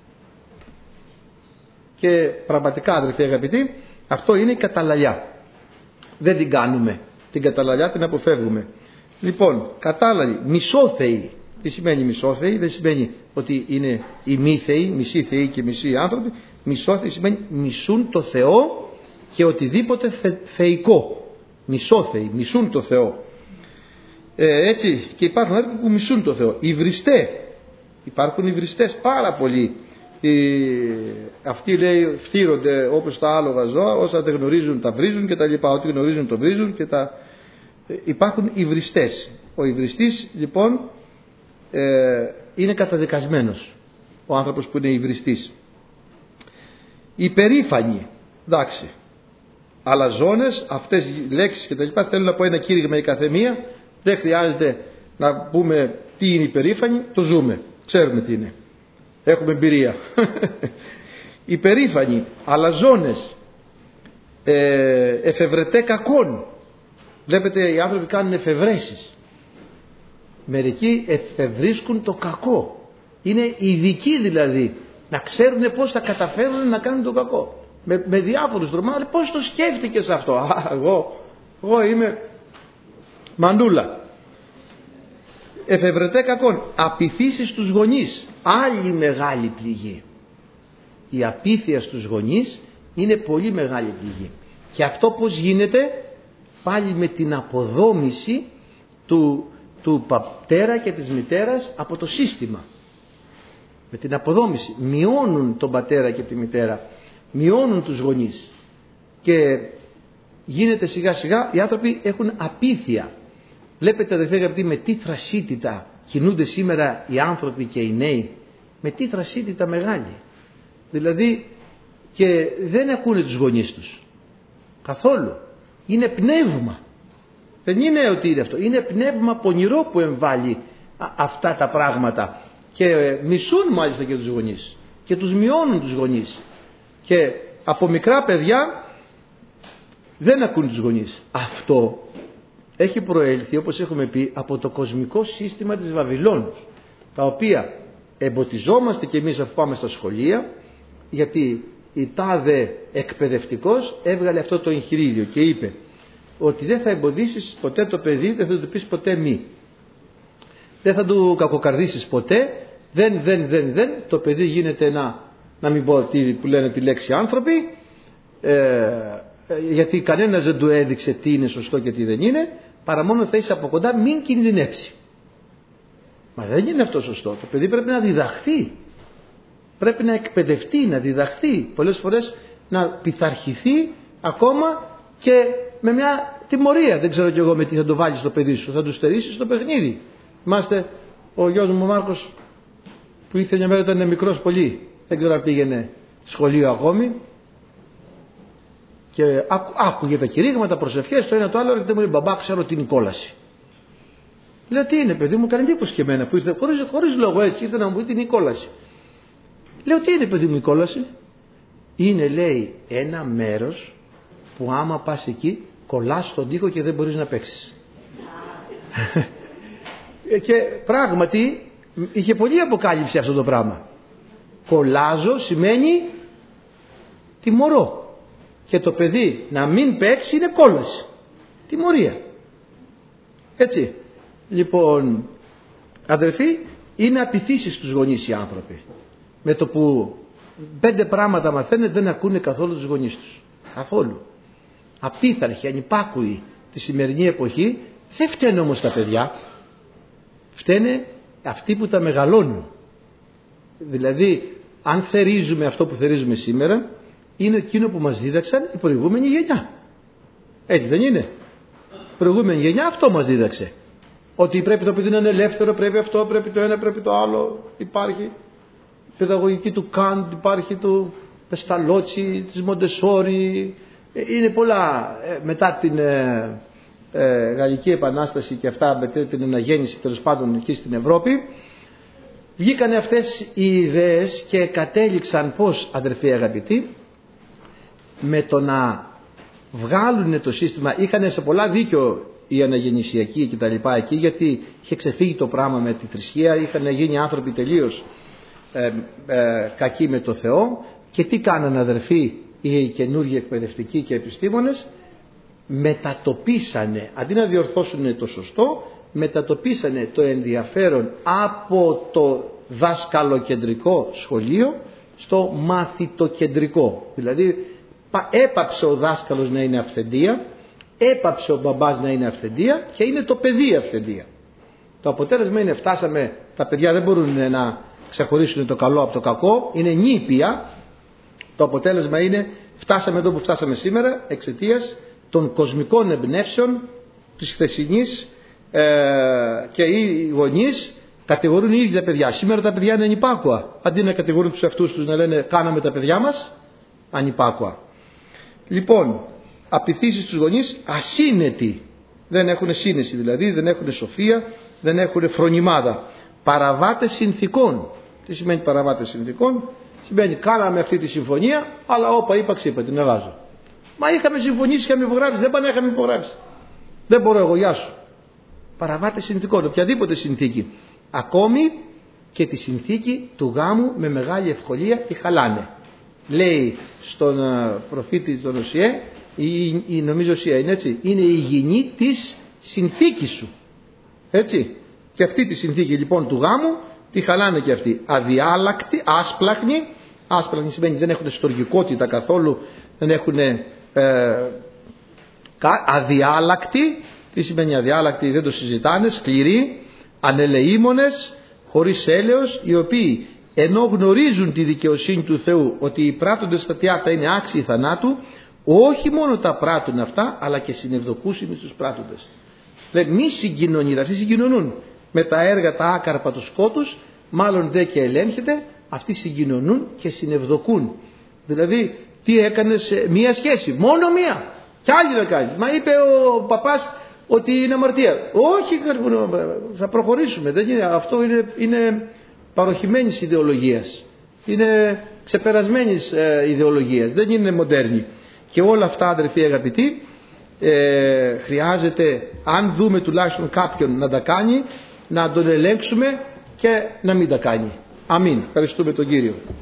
A: Και πραγματικά, αδελφοί αγαπητοί, αυτό είναι η καταλαλιά. Δεν την κάνουμε. Την καταλαλιά την αποφεύγουμε. Λοιπόν, κατάλαλοι, μισόθεοι. Τι σημαίνει μισόθεοι? Δεν σημαίνει ότι είναι οι μη θεοί, μισοί θεοί και μισοί άνθρωποι. Μισόθεοι σημαίνει μισούν το Θεό και οτιδήποτε θε, θεϊκό. Μισόθεοι, μισούν το Θεό. Ε, έτσι, και υπάρχουν άνθρωποι που μισούν το Θεό. Οι βριστές. Υπάρχουν οι βριστές πάρα πολλοί. Οι, αυτοί, λέει, φτύρονται όπως τα άλογα ζώα, όσα δεν γνωρίζουν τα βρίζουν και τα λοιπά. Ό,τι γνωρίζουν το βρίζουν και τα... Υπάρχουν οι βριστές. Ο υβριστής λοιπόν ε, είναι καταδικασμένος, ο άνθρωπος που είναι υβριστής. Υπερήφανοι, εντάξει, αλαζόνες, αυτές οι λέξεις και τα λοιπά θέλουν να πω ένα κήρυγμα η καθεμία, δεν χρειάζεται να πούμε τι είναι υπερήφανοι, το ζούμε, ξέρουμε τι είναι, έχουμε εμπειρία. Υπερήφανοι, αλαζόνες, ε, εφευρετέ κακών. Βλέπετε οι άνθρωποι κάνουν εφευρέσεις, μερικοί εφευρίσκουν το κακό, είναι ειδικοί δηλαδή, να ξέρουν πώς θα καταφέρουν να κάνουν το κακό με, με διάφορους τρόπους. Πώς το σκέφτηκες αυτό? Α, εγώ, εγώ είμαι μαντούλα. Εφευρετέ κακών, απειθήσεις στους γονείς, άλλη μεγάλη πληγή. Η απείθεια στους γονείς είναι πολύ μεγάλη πληγή. Και αυτό πώς γίνεται? Πάλι με την αποδόμηση του, του πατέρα και της μητέρας από το σύστημα. Με την αποδόμηση μειώνουν τον πατέρα και τη μητέρα, μειώνουν τους γονείς και γίνεται σιγά σιγά, οι άνθρωποι έχουν απείθεια. Βλέπετε αδερφοί αγαπητοί με τι θρασίτητα κινούνται σήμερα οι άνθρωποι και οι νέοι, με τι θρασίτητα μεγάλη. Δηλαδή και δεν ακούνε τους γονείς τους καθόλου. Είναι πνεύμα, δεν είναι ότι είναι αυτό, είναι πνεύμα πονηρό που εμβάλλει αυτά τα πράγματα και μισούν μάλιστα και τους γονείς και τους μειώνουν τους γονείς και από μικρά παιδιά δεν ακούν τους γονείς. Αυτό έχει προέλθει, όπως έχουμε πει, από το κοσμικό σύστημα της Βαβυλώνης, τα οποία εμποτιζόμαστε και εμείς αφού πάμε στα σχολεία, γιατί η τάδε εκπαιδευτικός έβγαλε αυτό το εγχειρίδιο και είπε ότι δεν θα εμποδίσεις ποτέ το παιδί, δεν θα του πεις ποτέ μη, δεν θα του κακοκαρδίσεις ποτέ, δεν, δεν, δεν, δεν, το παιδί γίνεται ένα, να μην πω τι, που λένε τη λέξη άνθρωποι, ε, γιατί κανένας δεν του έδειξε τι είναι σωστό και τι δεν είναι, παρά μόνο θα είσαι από κοντά, μην κινδυνεύσει. Μα δεν είναι αυτό σωστό, το παιδί πρέπει να διδαχθεί, πρέπει να εκπαιδευτεί, να διδαχθεί, πολλές φορές να πειθαρχηθεί ακόμα και με μια τιμωρία. Δεν ξέρω κι εγώ με τι θα το βάλεις στο παιδί σου, θα του στερήσεις το παιχνίδι. Θυμάστε ο γιος μου ο Μάρκος που ήρθε μια μέρα, ήταν μικρός πολύ, δεν ξέρω αν πήγαινε σχολείο ακόμη, και άκου, άκουγε τα κηρύγματα, προσευχές, το ένα το άλλο, και μου λέει μπαμπά, ξέρω την κόλαση. Λέω τι είναι παιδί μου, κάνει εντύπωση και εμένα που ήρθε χωρίς, χωρίς λόγο έτσι, ήρθε να μου πει την κόλαση. Λέω τι είναι παιδί μου η κόλαση? Είναι, λέει, ένα μέρος που άμα πας εκεί κολλάς στον τοίχο και δεν μπορείς να παίξεις. Και πράγματι είχε πολλή αποκάλυψη αυτό το πράγμα. Κολλάζω σημαίνει τιμωρώ. Και το παιδί να μην παίξει είναι κόλαση, τιμωρία. Έτσι. Λοιπόν, αδερφοί, είναι απειθήσεις στους γονείς οι άνθρωποι. Με το που πέντε πράγματα μαθαίνουν δεν ακούνε καθόλου τους γονείς τους. Καθόλου. Απίθαρχοι, ανυπάκουοι τη σημερινή εποχή. Δεν φταίνε όμως τα παιδιά. Φταίνε αυτοί που τα μεγαλώνουν. Δηλαδή, αν θερίζουμε αυτό που θερίζουμε σήμερα, είναι εκείνο που μας δίδαξαν η προηγούμενη γενιά. Έτσι δεν είναι? Η προηγούμενη γενιά αυτό μας δίδαξε. Ότι πρέπει το παιδί να είναι ελεύθερο, πρέπει αυτό, πρέπει το ένα, πρέπει το άλλο. Υπάρχει η παιδαγωγική του Καντ, υπάρχει του Πεσταλότσι, της Μοντεσόρι. Είναι πολλά. Μετά την ε, ε, Γαλλική Επανάσταση και αυτά, μετά την αναγέννηση τέλος πάντων εκεί στην Ευρώπη, βγήκανε αυτές οι ιδέες και κατέληξαν πώς, αδερφοί αγαπητοί, με το να βγάλουν το σύστημα. Είχαν σε πολλά δίκιο οι αναγεννησιακοί και τα λοιπά εκεί, γιατί είχε ξεφύγει το πράγμα με τη θρησκεία, είχαν γίνει άνθρωποι τελείως ε, ε, κακοί με το Θεό. Και τι κάνανε αδερφοί οι καινούργιοι εκπαιδευτικοί και επιστήμονες? Μετατοπίσανε, αντί να διορθώσουν το σωστό, μετατοπίσανε το ενδιαφέρον από το δάσκαλοκεντρικό σχολείο στο μαθητοκεντρικό. Δηλαδή έπαψε ο δάσκαλος να είναι αυθεντία, έπαψε ο μπαμπάς να είναι αυθεντία και είναι το παιδί αυθεντία. Το αποτέλεσμα είναι, φτάσαμε, τα παιδιά δεν μπορούν να ξεχωρίσουν το καλό από το κακό, είναι νήπια. Το αποτέλεσμα είναι, φτάσαμε εδώ που φτάσαμε σήμερα εξαιτίας των κοσμικών εμπνεύσεων της χθεσινής, ε, και οι γονείς κατηγορούν οι ίδιοι τα παιδιά. Σήμερα τα παιδιά είναι ανυπάκουα. Αντί να κατηγορούν τους εαυτούς τους, να λένε κάναμε τα παιδιά μας, ανυπάκουα. Λοιπόν, απειθήσεις τους γονείς ασύνετοι. Δεν έχουν σύνεση δηλαδή, δεν έχουν σοφία, δεν έχουν φρονιμάδα. Παραβάτες συνθήκων. Τι σημαίνει παραβάτες συνθήκων? Σημαίνει κάναμε αυτή τη συμφωνία, αλλά όπα είπα ξύπα, την αλλάζω. Μα είχαμε συμφωνήσει, είχαμε υπογράψει, δεν πάνε να είχαμε υπογράψει. Δεν μπορώ εγώ, γεια σου. Παραβάτες συνθήκων, οποιαδήποτε συνθήκη. Ακόμη και τη συνθήκη του γάμου με μεγάλη ευκολία τη χαλάνε. Λέει στον uh, προφήτη τον Οσιέ, η, η, νομίζω Οσιέ είναι έτσι, είναι η υγιεινή της συνθήκης σου. Έτσι. Και αυτή τη συνθήκη λοιπόν του γάμου τη χαλάνε και αυτή. Αδιάλακτη, άσπλαχνη. Άσπλαχνη σημαίνει δεν έχουν στοργικότητα καθόλου, δεν έχουν ε, αδιάλακτη. Τι σημαίνει αδιάλακτη? Δεν το συζητάνε. Σκληροί, ανελεήμονες, χωρίς έλεος, οι οποίοι ενώ γνωρίζουν τη δικαιοσύνη του Θεού ότι οι πράττοντες στα τι αυτά είναι άξιοι θανάτου, όχι μόνο τα πράττουν αυτά, αλλά και συνευδοκούσιμοι στους πράττοντες. Δηλαδή μη συγκοινωνείτε, αυτοί συγκοινωνούν με τα έργα τα άκαρπα του σκότους, μάλλον δε και ελέγχεται, αυτοί συγκοινωνούν και συνευδοκούν. Δηλαδή τι έκανες? Μία σχέση, μόνο μία, κι άλλη δεν κάνεις. Μα είπε ο παπάς ότι είναι αμαρτία. Όχι, θα προχωρήσουμε. Δεν είναι, αυτό είναι, είναι παροχημένης ιδεολογίας. Είναι ξεπερασμένης ε, ιδεολογίας. Δεν είναι μοντέρνη. Και όλα αυτά, αδερφοί αγαπητοί, ε, χρειάζεται, αν δούμε τουλάχιστον κάποιον να τα κάνει, να τον ελέγξουμε και να μην τα κάνει. Αμήν. Ευχαριστούμε τον Κύριο.